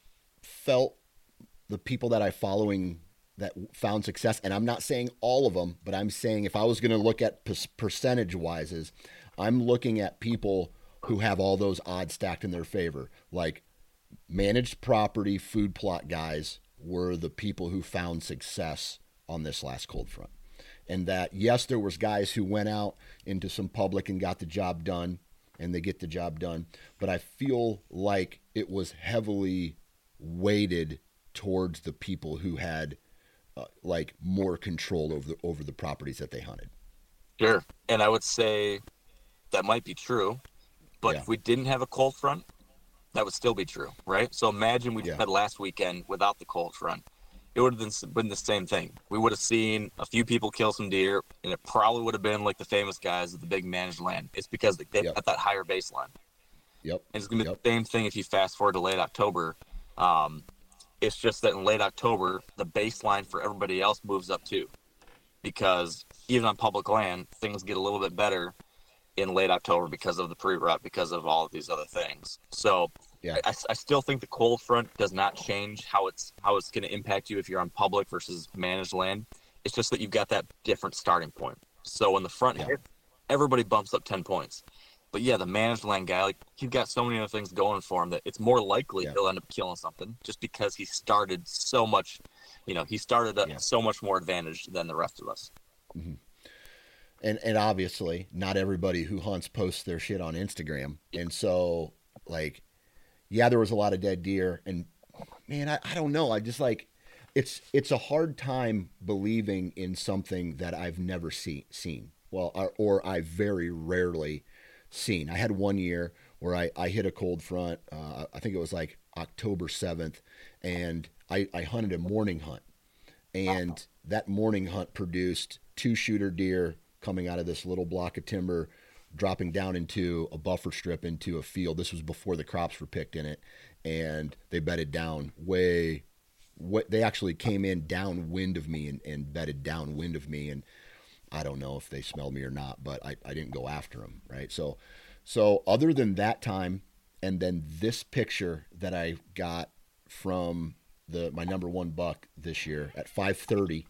felt the people that I following that found success, and I'm not saying all of them, but I'm saying if I was going to look at percentage wises, I'm looking at people who have all those odds stacked in their favor. Like managed property, food plot guys were the people who found success on this last cold front. And that, yes, there was guys who went out into some public and got the job done, and they get the job done. But I feel like it was heavily weighted towards the people who had uh, like more control over the, over the properties that they hunted. Sure. And I would say that might be true, but yeah. if we didn't have a cold front, that would still be true, right? So imagine we yeah. had last weekend without the cold front. It would have been, been the same thing. We would have seen a few people kill some deer, and it probably would have been like the famous guys at the big managed land. It's because they've yep. got that higher baseline. Yep. And it's going to be yep. the same thing if you fast forward to late October. Um, It's just that in late October, the baseline for everybody else moves up too. Because even on public land, things get a little bit better in late October because of the pre-rut, because of all of these other things. So yeah. I, I still think the cold front does not change how it's how it's going to impact you if you're on public versus managed land. It's just that you've got that different starting point. So when the front yeah. hits, everybody bumps up ten points. But yeah, the managed land guy, like he's got so many other things going for him that it's more likely yeah. he'll end up killing something just because he started so much, you know, he started a, yeah. so much more advantaged than the rest of us. Mm-hmm. And and obviously, not everybody who hunts posts their shit on Instagram. Yeah. And so, like, yeah, there was a lot of dead deer. And man, I, I don't know. I just like, it's it's a hard time believing in something that I've never see, seen. Well, or, or I very rarely seen. I had one year where I, I hit a cold front. Uh, I think it was like October seventh, and I, I hunted a morning hunt. And that morning hunt produced two shooter deer coming out of this little block of timber, dropping down into a buffer strip into a field. This was before the crops were picked in it. And they bedded down way, what they actually came in downwind of me and, and bedded downwind of me. And I don't know if they smelled me or not, but I, I didn't go after them, right? So, so other than that time, and then this picture that I got from the my number one buck this year at five thirty,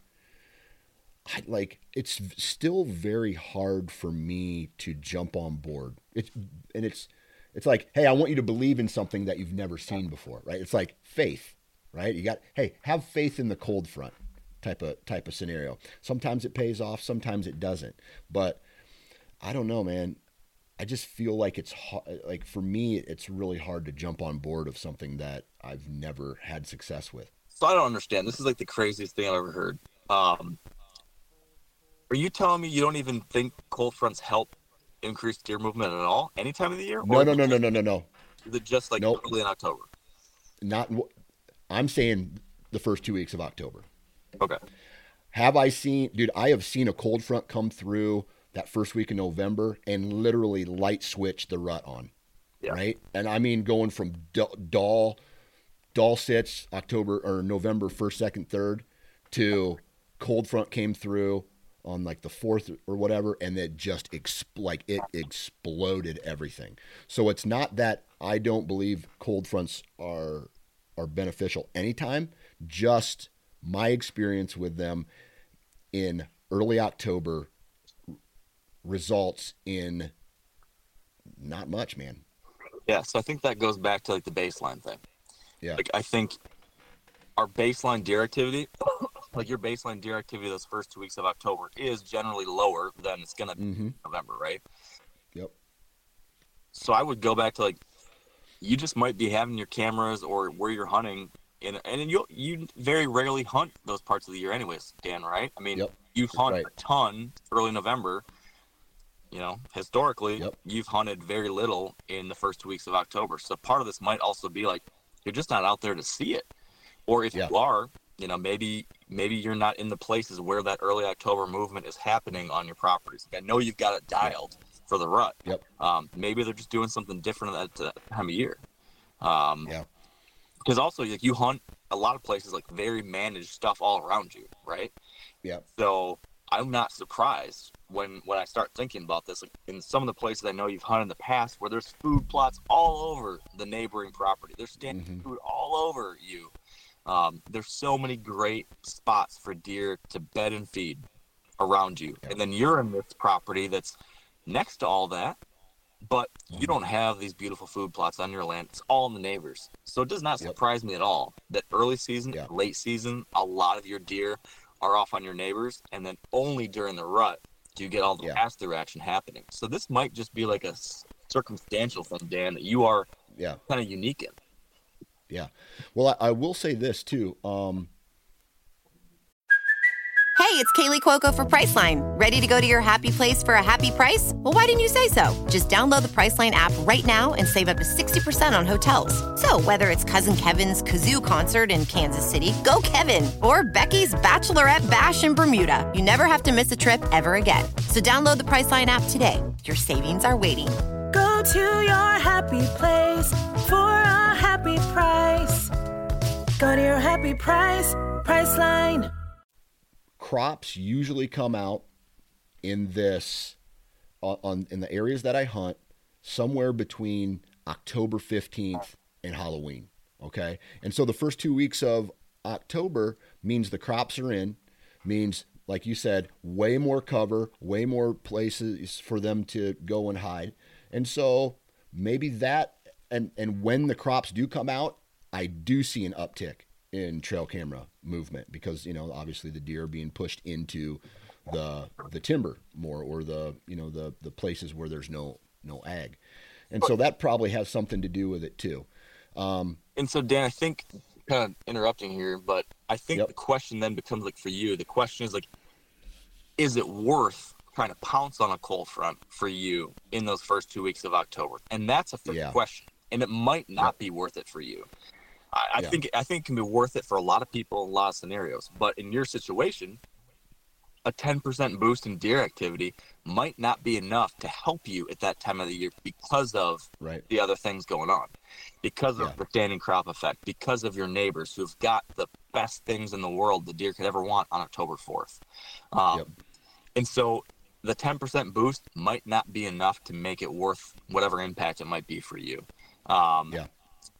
I like it's still very hard for me to jump on board. It's and it's it's like, hey, I want you to believe in something that you've never seen before, right? It's like faith, right? You got, hey, have faith in the cold front. type of type of scenario. Sometimes it pays off, sometimes it doesn't. But I don't know, man. I just feel like it's like for me, it's really hard to jump on board of something that I've never had success with. So I don't understand. This is like the craziest thing I've ever heard. Um, are you telling me you don't even think cold fronts help increase deer movement at all any time of the year? No, no, no, no, no, no, no. Is it just like nope. early in October? Not. I'm saying the first two weeks of October. Okay. Have I seen, dude, I have seen a cold front come through that first week in November and literally light switch the rut on, Yeah. right? And I mean going from d- doll, doll sits October or November first, second, third to cold front came through on like the fourth or whatever, and it just exp- like it exploded everything. So it's not that I don't believe cold fronts are are beneficial anytime, just my experience with them in early October results in not much, man. Yeah, so I think that goes back to like the baseline thing. Yeah. Like I think our baseline deer activity, like your baseline deer activity those first two weeks of October is generally lower than it's gonna be Mm-hmm. in November, right? Yep. So I would go back to like you just might be having your cameras or where you're hunting in, and you you very rarely hunt those parts of the year anyways, Dan, right? I mean, Yep. you hunt right. a ton early November. You know, historically, Yep. you've hunted very little in the first two weeks of October. So part of this might also be like you're just not out there to see it. Or if Yeah. you are, you know, maybe maybe you're not in the places where that early October movement is happening on your properties. I know you've got it dialed for the rut. Yep. Um, maybe they're just doing something different at that time of year. Um, Yeah. Because also, like you hunt a lot of places, like very managed stuff all around you, right? Yeah. So I'm not surprised when when I start thinking about this. Like in some of the places I know you've hunted in the past, where there's food plots all over the neighboring property, there's standing Mhm. food all over you. Um, there's so many great spots for deer to bed and feed around you, Yeah. and then you're in this property that's next to all that, but you don't have these beautiful food plots on your land. It's all in the neighbors. So it does not Yep. surprise me at all that early season, Yeah. late season, a lot of your deer are off on your neighbors, and then only during the rut do you get all the Yeah. pass-through action happening. So this might just be like a s- circumstantial thing, Dan, that you are Yeah. kind of unique in. Yeah. Well, I, I will say this too. Um, Hey, it's Kaylee Cuoco for Priceline. Ready to go to your happy place for a happy price? Well, why didn't you say so? Just download the Priceline app right now and save up to sixty percent on hotels. So whether it's Cousin Kevin's Kazoo Concert in Kansas City, go Kevin, or Becky's Bachelorette Bash in Bermuda, you never have to miss a trip ever again. So download the Priceline app today. Your savings are waiting. Go to your happy place for a happy price. Go to your happy price, Priceline. crops usually come out in this on, on in the areas that I hunt somewhere between October fifteenth and Halloween. Okay. And so the first two weeks of October means the crops are in, means, like you said, way more cover, way more places for them to go and hide. And so maybe that, and, and when the crops do come out, I do see an uptick in trail camera movement because, you know, obviously the deer are being pushed into the the timber more, or the, you know, the the places where there's no no ag. And so that probably has something to do with it too. Um, And so, Dan, I think, kind of interrupting here, but I think Yep. the question then becomes like for you, the question is like, is it worth trying to pounce on a cold front for you in those first two weeks of October? And that's a fair Yeah. question. And it might not Yep. be worth it for you. I, I Yeah. think I think it can be worth it for a lot of people in a lot of scenarios. But in your situation, a ten percent boost in deer activity might not be enough to help you at that time of the year because of right. the other things going on, because of Yeah. the standing crop effect, because of your neighbors who've got the best things in the world the deer could ever want on October fourth. Um, Yep. And so the ten percent boost might not be enough to make it worth whatever impact it might be for you. Um, Yeah.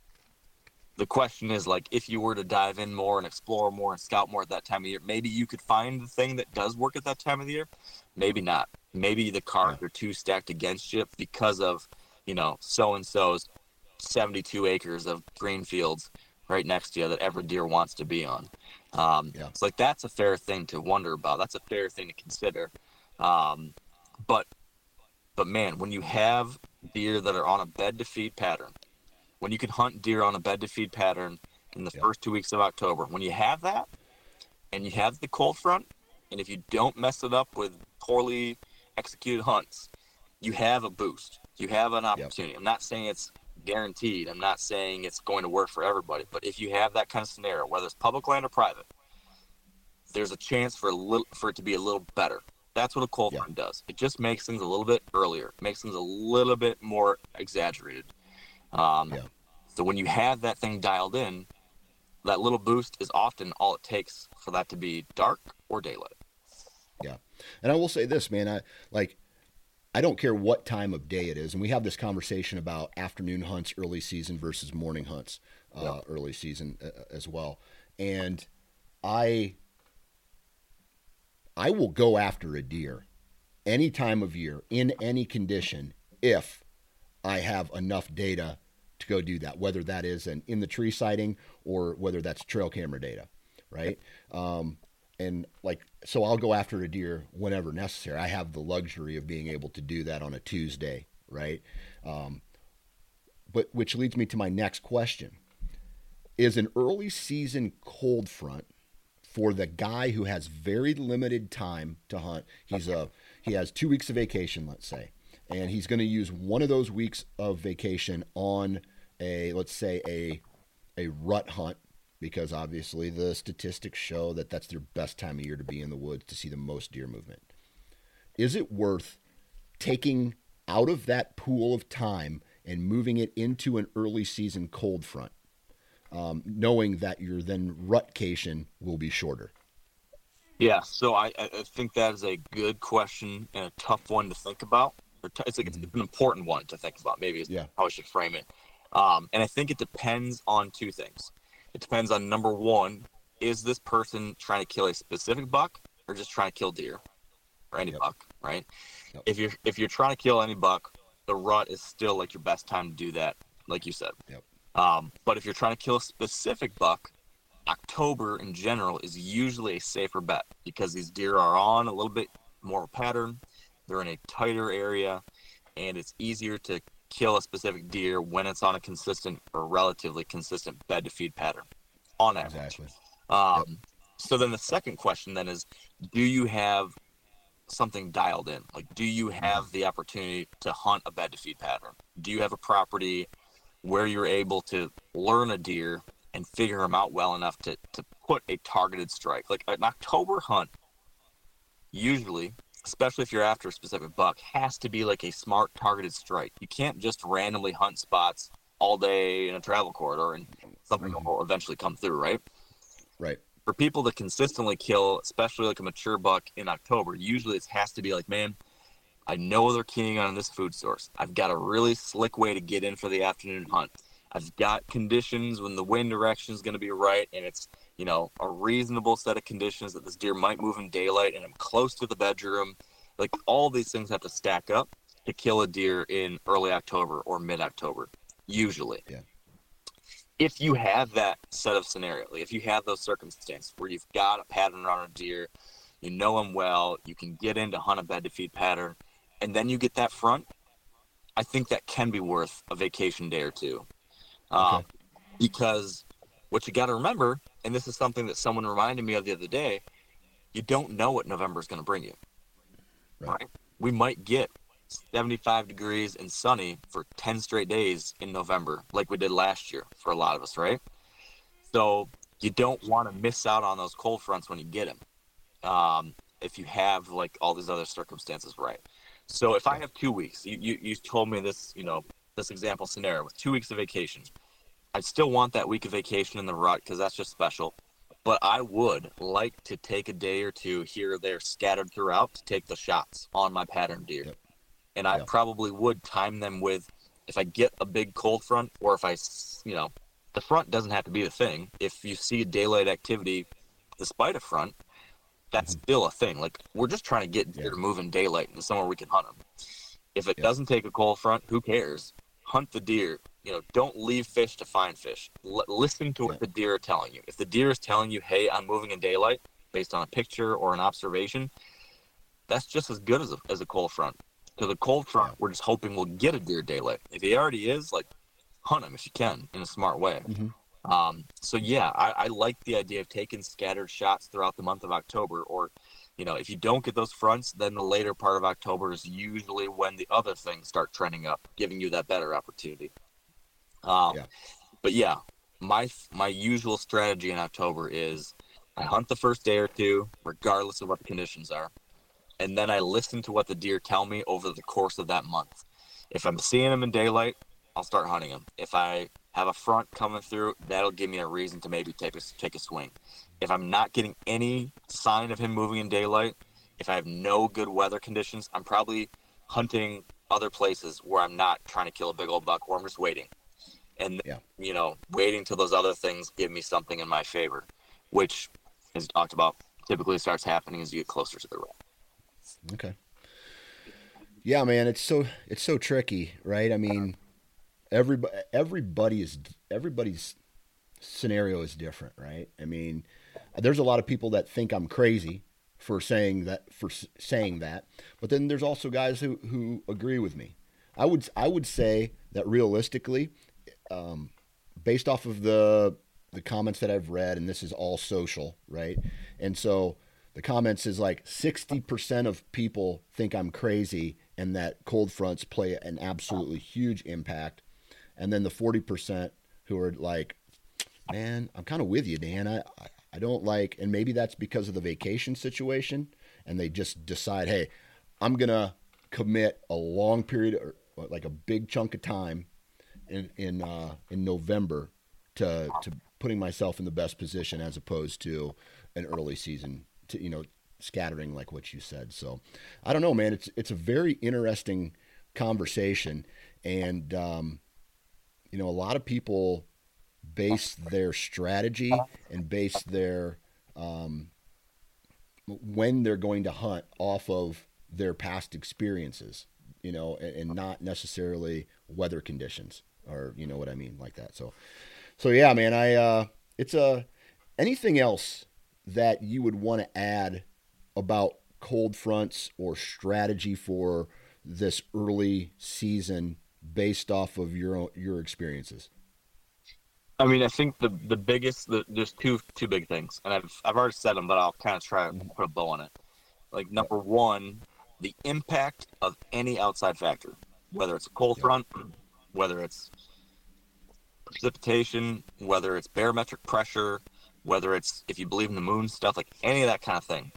The question is, like, if you were to dive in more and explore more and scout more at that time of year, maybe you could find the thing that does work at that time of the year. Maybe not. Maybe the cards Yeah. are too stacked against you because of, you know, so-and-so's seventy-two acres of green fields right next to you that every deer wants to be on. Um, Yeah. It's like, that's a fair thing to wonder about. That's a fair thing to consider. Um, but, but man, when you have deer that are on a bed to feed pattern, when you can hunt deer on a bed to feed pattern in the Yeah. first two weeks of October, when you have that and you have the cold front, and if you don't mess it up with poorly executed hunts, you have a boost. You have an opportunity. I'm not saying it's guaranteed. I'm not saying it's going to work for everybody. But if you have that kind of scenario, whether it's public land or private, there's a chance for a little, for it to be a little better That's what a cold Yeah. front does. It just makes things a little bit earlier, makes things a little bit more exaggerated. Um, Yeah. So when you have that thing dialed in, that little boost is often all it takes for that to be dark or daylight. Yeah. And I will say this, man, I like I don't care what time of day it is. And we have this conversation about afternoon hunts, early season versus morning hunts, uh, Yeah. early season uh, as well. And I I will go after a deer any time of year in any condition if I have enough data to go do that, whether that is an in the tree sighting or whether that's trail camera data, right? Um, and like, so I'll go after a deer whenever necessary. I have the luxury of being able to do that on a Tuesday, right? Um, but which leads me to my next question. Is an early season cold front for the guy who has very limited time to hunt? He's a, he has two weeks of vacation, let's say, and he's going to use one of those weeks of vacation on a, let's say a, a rut hunt, because obviously the statistics show that that's their best time of year to be in the woods to see the most deer movement. Is it worth taking out of that pool of time and moving it into an early season cold front, um, knowing that your then rutcation will be shorter? Yeah, so I, I think that is a good question and a tough one to think about. It's like it's an important one to think about. Maybe is Yeah. how I should frame it. Um, and I think it depends on two things. It depends on, number one, is this person trying to kill a specific buck or just trying to kill deer or any Yep. buck, right? Yep. If you're if you're trying to kill any buck, the rut is still like your best time to do that, like you said. Yep. Um, but if you're trying to kill a specific buck, October in general is usually a safer bet because these deer are on a little bit more of a pattern. They're in a tighter area, and it's easier to kill a specific deer when it's on a consistent or relatively consistent bed to feed pattern on average. Exactly. Um, Yep. So then the second question then is, do you have something dialed in? Like, do you have the opportunity to hunt a bed to feed pattern? Do you have a property where you're able to learn a deer and figure them out well enough to, to put a targeted strike? Like an October hunt, usually, especially if you're after a specific buck, has to be like a smart targeted strike. You can't just randomly hunt spots all day in a travel corridor and something Mhm. will eventually come through, right? Right. For people to consistently kill, especially like a mature buck in October, usually it has to be like, man, I know they're keying on this food source. I've got a really slick way to get in for the afternoon hunt. I've got conditions when the wind direction is going to be right, and it's, you know, a reasonable set of conditions that this deer might move in daylight, and I'm close to the bedroom. Like, all these things have to stack up to kill a deer in early October or mid-October, usually. Yeah. If you have that set of scenario, like if you have those circumstances where you've got a pattern on a deer, you know them well, you can get into hunt a bed to feed pattern, and then you get that front, I think that can be worth a vacation day or two. Um, Okay. Because what you got to remember, and this is something that someone reminded me of the other day, you don't know what November is going to bring you. Right. Right? We might get seventy-five degrees and sunny for ten straight days in November, like we did last year for a lot of us, right? So you don't want to miss out on those cold fronts when you get them, um, if you have like all these other circumstances, right? So if I have two weeks, you, you, you told me this, you know, this example scenario with two weeks of vacation, I still want that week of vacation in the rut because that's just special. But I would like to take a day or two here or there scattered throughout to take the shots on my pattern deer. Yep. And I Yep. probably would time them with, if I get a big cold front, or if I, s- you know, the front doesn't have to be the thing. If you see daylight activity despite a front, that's still a thing. Like, we're just trying to get deer Yeah. to move in daylight and somewhere we can hunt them. If it Yeah. doesn't take a cold front, who cares? Hunt the deer. You know, don't leave fish to find fish. L- listen to what Yeah. the deer are telling you. If the deer is telling you, hey, I'm moving in daylight based on a picture or an observation, that's just as good as a, as a cold front. To the cold front, Yeah. we're just hoping we'll get a deer daylight. If he already is, like, hunt him if you can in a smart way. Mhm. Um, so yeah, I, I like the idea of taking scattered shots throughout the month of October. Or, you know, if you don't get those fronts, then the later part of October is usually when the other things start trending up, giving you that better opportunity. Um, Yeah. But yeah, my my usual strategy in October is I hunt the first day or two, regardless of what the conditions are. and then I listen to what the deer tell me over the course of that month. If I'm seeing them in daylight, I'll start hunting them. If I have a front coming through, that'll give me a reason to maybe take a, take a swing. If I'm not getting any sign of him moving in daylight, if I have no good weather conditions, I'm probably hunting other places where I'm not trying to kill a big old buck, where I'm just waiting. And, yeah. you know, waiting till those other things give me something in my favor, which, as talked about, typically starts happening as you get closer to the rut. Okay. Yeah, man, it's so it's so tricky, right? I mean, everybody everybody is everybody's scenario is different, right? I mean, there's a lot of people that think I'm crazy for saying that for saying that, but then there's also guys who who agree with me. I would I would say that realistically, um, based off of the the comments that I've read, and this is all social, right? And so the comments is like sixty percent of people think I'm crazy and that cold fronts play an absolutely huge impact. And then the forty percent who are like, man, I'm kind of with you, Dan. I, I, I don't like, and maybe that's because of the vacation situation. And they just decide, hey, I'm going to commit a long period or like a big chunk of time in, in, uh, in November to, to putting myself in the best position as opposed to an early season, to, you know, scattering like what you said. So I don't know, man, it's, it's a very interesting conversation. And, um, you know, a lot of people base their strategy and base their, um, when they're going to hunt off of their past experiences, you know, and, and not necessarily weather conditions or, you know what I mean? Like that. So, so yeah, man, I, uh, it's a, anything else that you would want to add about cold fronts or strategy for this early season based off of your your experiences? I mean, I think the the biggest, the, there's two two big things, and I've I've already said them, but I'll kind of try to put a bow on it. Like, number one, the impact of any outside factor, whether it's a cold front, whether it's precipitation, whether it's barometric pressure, whether it's, if you believe in the moon stuff, like any of that kind of thing.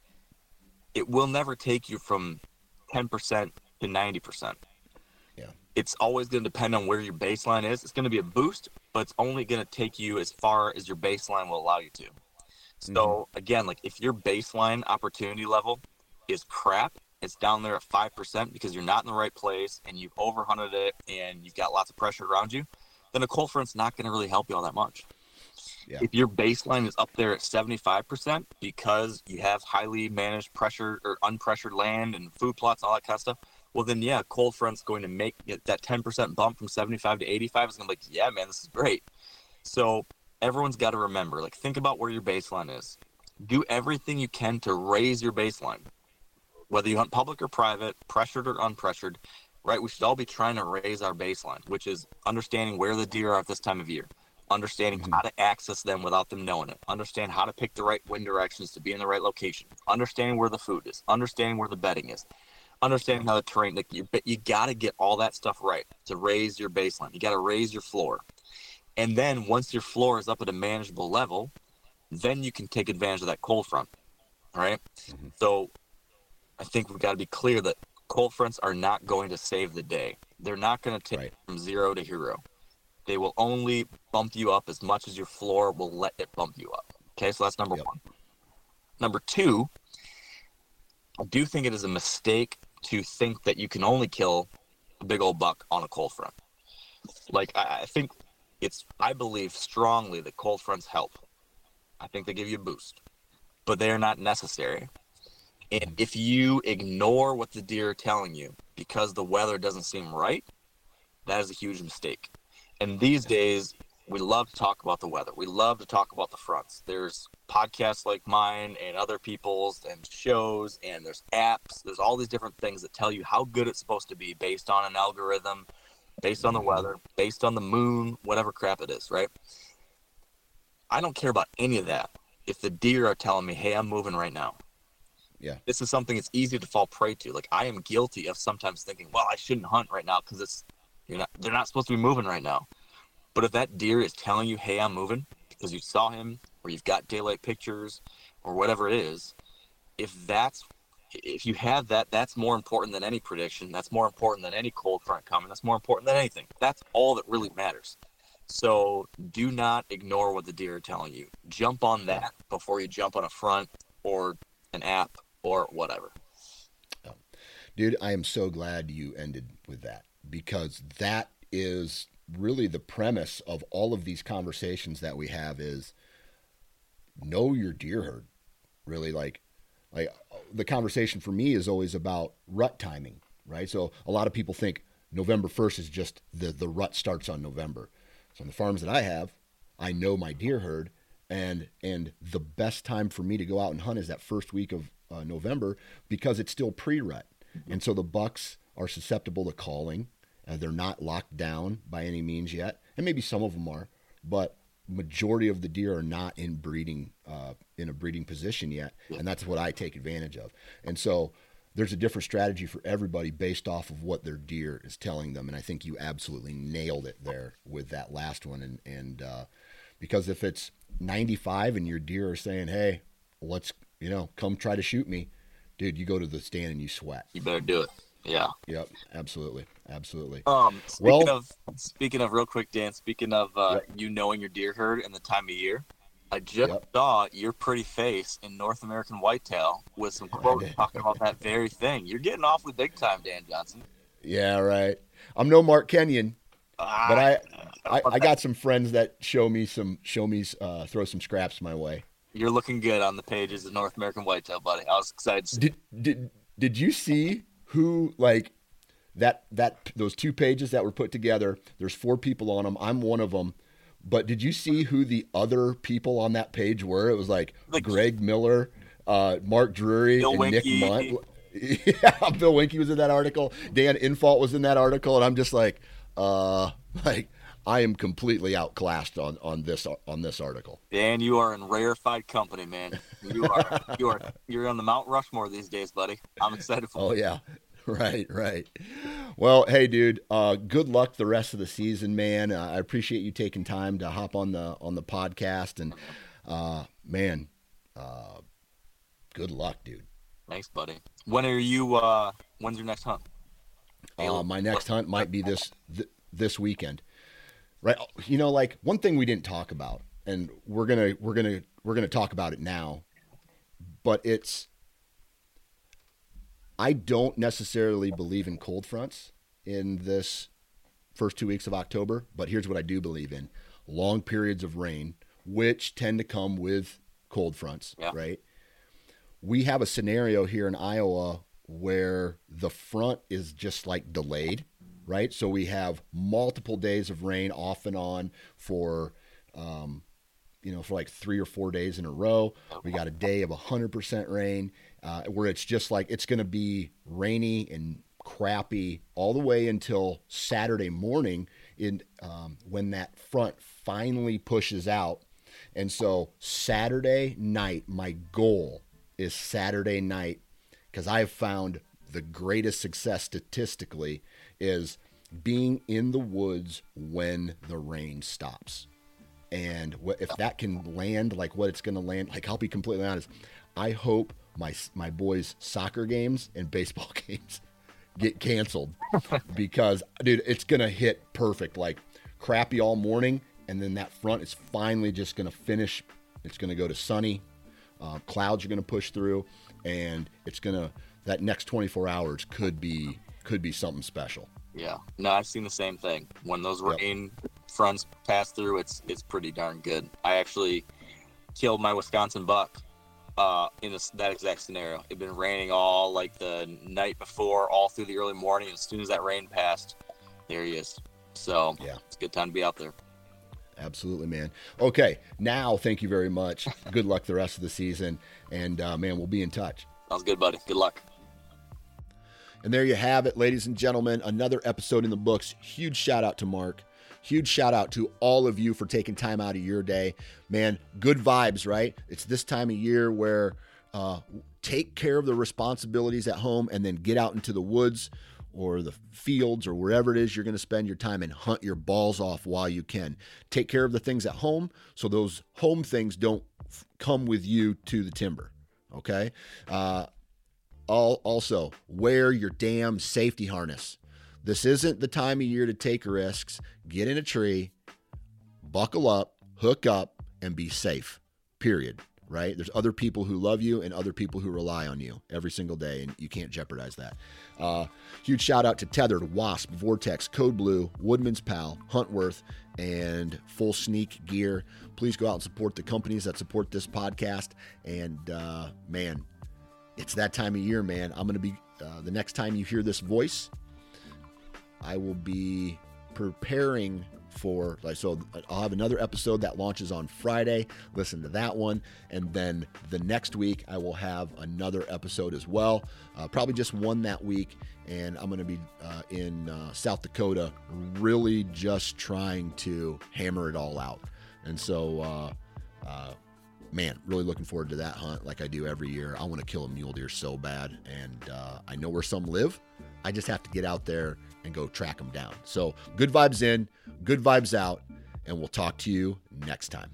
It will never take you from ten percent to ninety percent. Yeah. It's always going to depend on where your baseline is. It's going to be a boost, but it's only going to take you as far as your baseline will allow you to. So, mm-hmm. again, like if your baseline opportunity level is crap, it's down there at five percent because you're not in the right place and you've overhunted it and you've got lots of pressure around you, then a cold front's not going to really help you all that much. Yeah. If your baseline is up there at seventy-five percent because you have highly managed pressure or unpressured land and food plots and all that kind of stuff, well then, yeah, cold front's going to make it, that ten percent bump from seventy-five to eighty-five is going to be like, yeah, man, this is great. So everyone's got to remember, like, think about where your baseline is. Do everything you can to raise your baseline. Whether you hunt public or private, pressured or unpressured, right? We should all be trying to raise our baseline, which is understanding where the deer are at this time of year. Understanding mm-hmm. how to access them without them knowing it. Understand how to pick the right wind directions to be in the right location. Understanding where the food is. Understanding where the bedding is. Understanding how the terrain. Like you, you got to get all that stuff right to raise your baseline. You got to raise your floor, and then once your floor is up at a manageable level, then you can take advantage of that cold front. All right. Mm-hmm. So I think we've got to be clear that cold fronts are not going to save the day. They're not going to take right. from zero to hero. They will only bump you up as much as your floor will let it bump you up. Okay, so that's number yep. one. Number two, I do think it is a mistake to think that you can only kill a big old buck on a cold front. Like, I, I think it's, I believe strongly that cold fronts help. I think they give you a boost, but they are not necessary. And if you ignore what the deer are telling you because the weather doesn't seem right, that is a huge mistake. And these days, we love to talk about the weather. We love to talk about the fronts. There's podcasts like mine and other people's and shows, and there's apps. There's all these different things that tell you how good it's supposed to be based on an algorithm, based on the weather, based on the moon, whatever crap it is, right? I don't care about any of that if the deer are telling me, hey, I'm moving right now. Yeah. This is something it's easy to fall prey to. Like, I am guilty of sometimes thinking, well, I shouldn't hunt right now because it's You're not, they're not supposed to be moving right now. But if that deer is telling you, hey, I'm moving, because you saw him, or you've got daylight pictures, or whatever it is, if that's if you have that, that's more important than any prediction. That's more important than any cold front coming. That's more important than anything. That's all that really matters. So do not ignore what the deer are telling you. Jump on that before you jump on a front or an app or whatever. Oh. Dude, I am so glad you ended with that, because that is really the premise of all of these conversations that we have is know your deer herd. Really, like, like the conversation for me is always about rut timing, right? So a lot of people think November first is just the, the rut starts on November. So on the farms that I have, I know my deer herd, and and the best time for me to go out and hunt is that first week of uh, November, because it's still pre-rut. Mm-hmm. And so the bucks are susceptible to calling. Uh, they're not locked down by any means yet. And maybe some of them are, but majority of the deer are not in breeding, uh, in a breeding position yet. And that's what I take advantage of. And so there's a different strategy for everybody based off of what their deer is telling them. And I think you absolutely nailed it there with that last one. And, and, uh, because if it's ninety-five and your deer are saying, hey, let's, you know, come try to shoot me, dude, you go to the stand and you sweat. You better do it. Yeah. Yep. Absolutely. Absolutely. Um, speaking well, of, speaking of real quick, Dan, speaking of, uh, yep. you knowing your deer herd and the time of year, I just Yep. saw your pretty face in North American Whitetail with some quotes talking about that very thing. You're getting awfully big time, Dan Johnson. Yeah, right. I'm no Mark Kenyon, Ah, but I, I, I got some friends that show me some, show me, uh, throw some scraps my way. You're looking good on the pages of North American Whitetail, buddy. I was excited to see. Did, did, did you see who, like, that, that, those two pages that were put together? There's four people on them. I'm one of them. But did you see who the other people on that page were? It was like, like Greg Miller, uh, Mark Drury, Bill and Winke. Nick Munt. Yeah, Bill Winke was in that article. Dan Infalt was in that article, and I'm just like, uh, like I am completely outclassed on on this on this article. Dan, you are in rarefied company, man. You are you are you're on the Mount Rushmore these days, buddy. I'm excited for. Oh yeah. Right, right. Well, hey, dude. Uh, good luck the rest of the season, man. Uh, I appreciate you taking time to hop on the on the podcast, and uh, man, uh, good luck, dude. Thanks, buddy. When are you? Uh, when's your next hunt? Uh, my next hunt might be this th- this weekend, right? You know, like one thing we didn't talk about, and we're gonna we're gonna we're gonna talk about it now, but it's. I don't necessarily believe in cold fronts in this first two weeks of October, but here's what I do believe in. Long periods of rain, which tend to come with cold fronts, yeah. Right? We have a scenario here in Iowa where the front is just like delayed, right? So we have multiple days of rain off and on for, um, you know, for like three or four days in a row. We got a day of one hundred percent rain. Uh, where it's just like it's going to be rainy and crappy all the way until Saturday morning in um, when that front finally pushes out. And so Saturday night, my goal is Saturday night, because I've found the greatest success statistically is being in the woods when the rain stops. And if that can land like what it's going to land, like I'll be completely honest, I hope my my boys' soccer games and baseball games get canceled because, dude, it's going to hit perfect, like crappy all morning, and then that front is finally just going to finish. It's going to go to sunny. Uh, clouds are going to push through, and it's going to, that next twenty-four hours could be could be something special. Yeah. No, I've seen the same thing. When those rain yep. fronts pass through, it's it's pretty darn good. I actually killed my Wisconsin buck uh, in this, that exact scenario. It'd been raining all like the night before, all through the early morning. And as soon as that rain passed, there he is. So yeah, it's a good time to be out there. Absolutely, man. Okay, now thank you very much. Good luck the rest of the season, and uh, man, we'll be in touch. Sounds good, buddy. Good luck. And there you have it, ladies and gentlemen, another episode in the books. Huge shout out to Mark. Huge shout out to all of you for taking time out of your day. Man, good vibes, right? It's this time of year where uh, take care of the responsibilities at home and then get out into the woods or the fields or wherever it is you're going to spend your time and hunt your balls off while you can. Take care of the things at home so those home things don't f- come with you to the timber, okay? Uh, all, also, wear your damn safety harness. This isn't the time of year to take risks. Get in a tree, buckle up, hook up, and be safe, period, right? There's other people who love you and other people who rely on you every single day, and you can't jeopardize that. Uh, huge shout out to Tethered, Wasp, Vortex, Code Blue, Woodman's Pal, Huntworth, and Full Sneak Gear. Please go out and support the companies that support this podcast. And uh, man, it's that time of year, man. I'm going to be, uh, the next time you hear this voice, I will be preparing for, like, so I'll have another episode that launches on Friday. Listen to that one. And then the next week, I will have another episode as well. Uh, probably just one that week. And I'm going to be uh, in uh, South Dakota, really just trying to hammer it all out. And so, uh, uh, man, really looking forward to that hunt like I do every year. I want to kill a mule deer so bad. And uh, I know where some live. I just have to get out there and go track them down. So good vibes in, good vibes out, and we'll talk to you next time.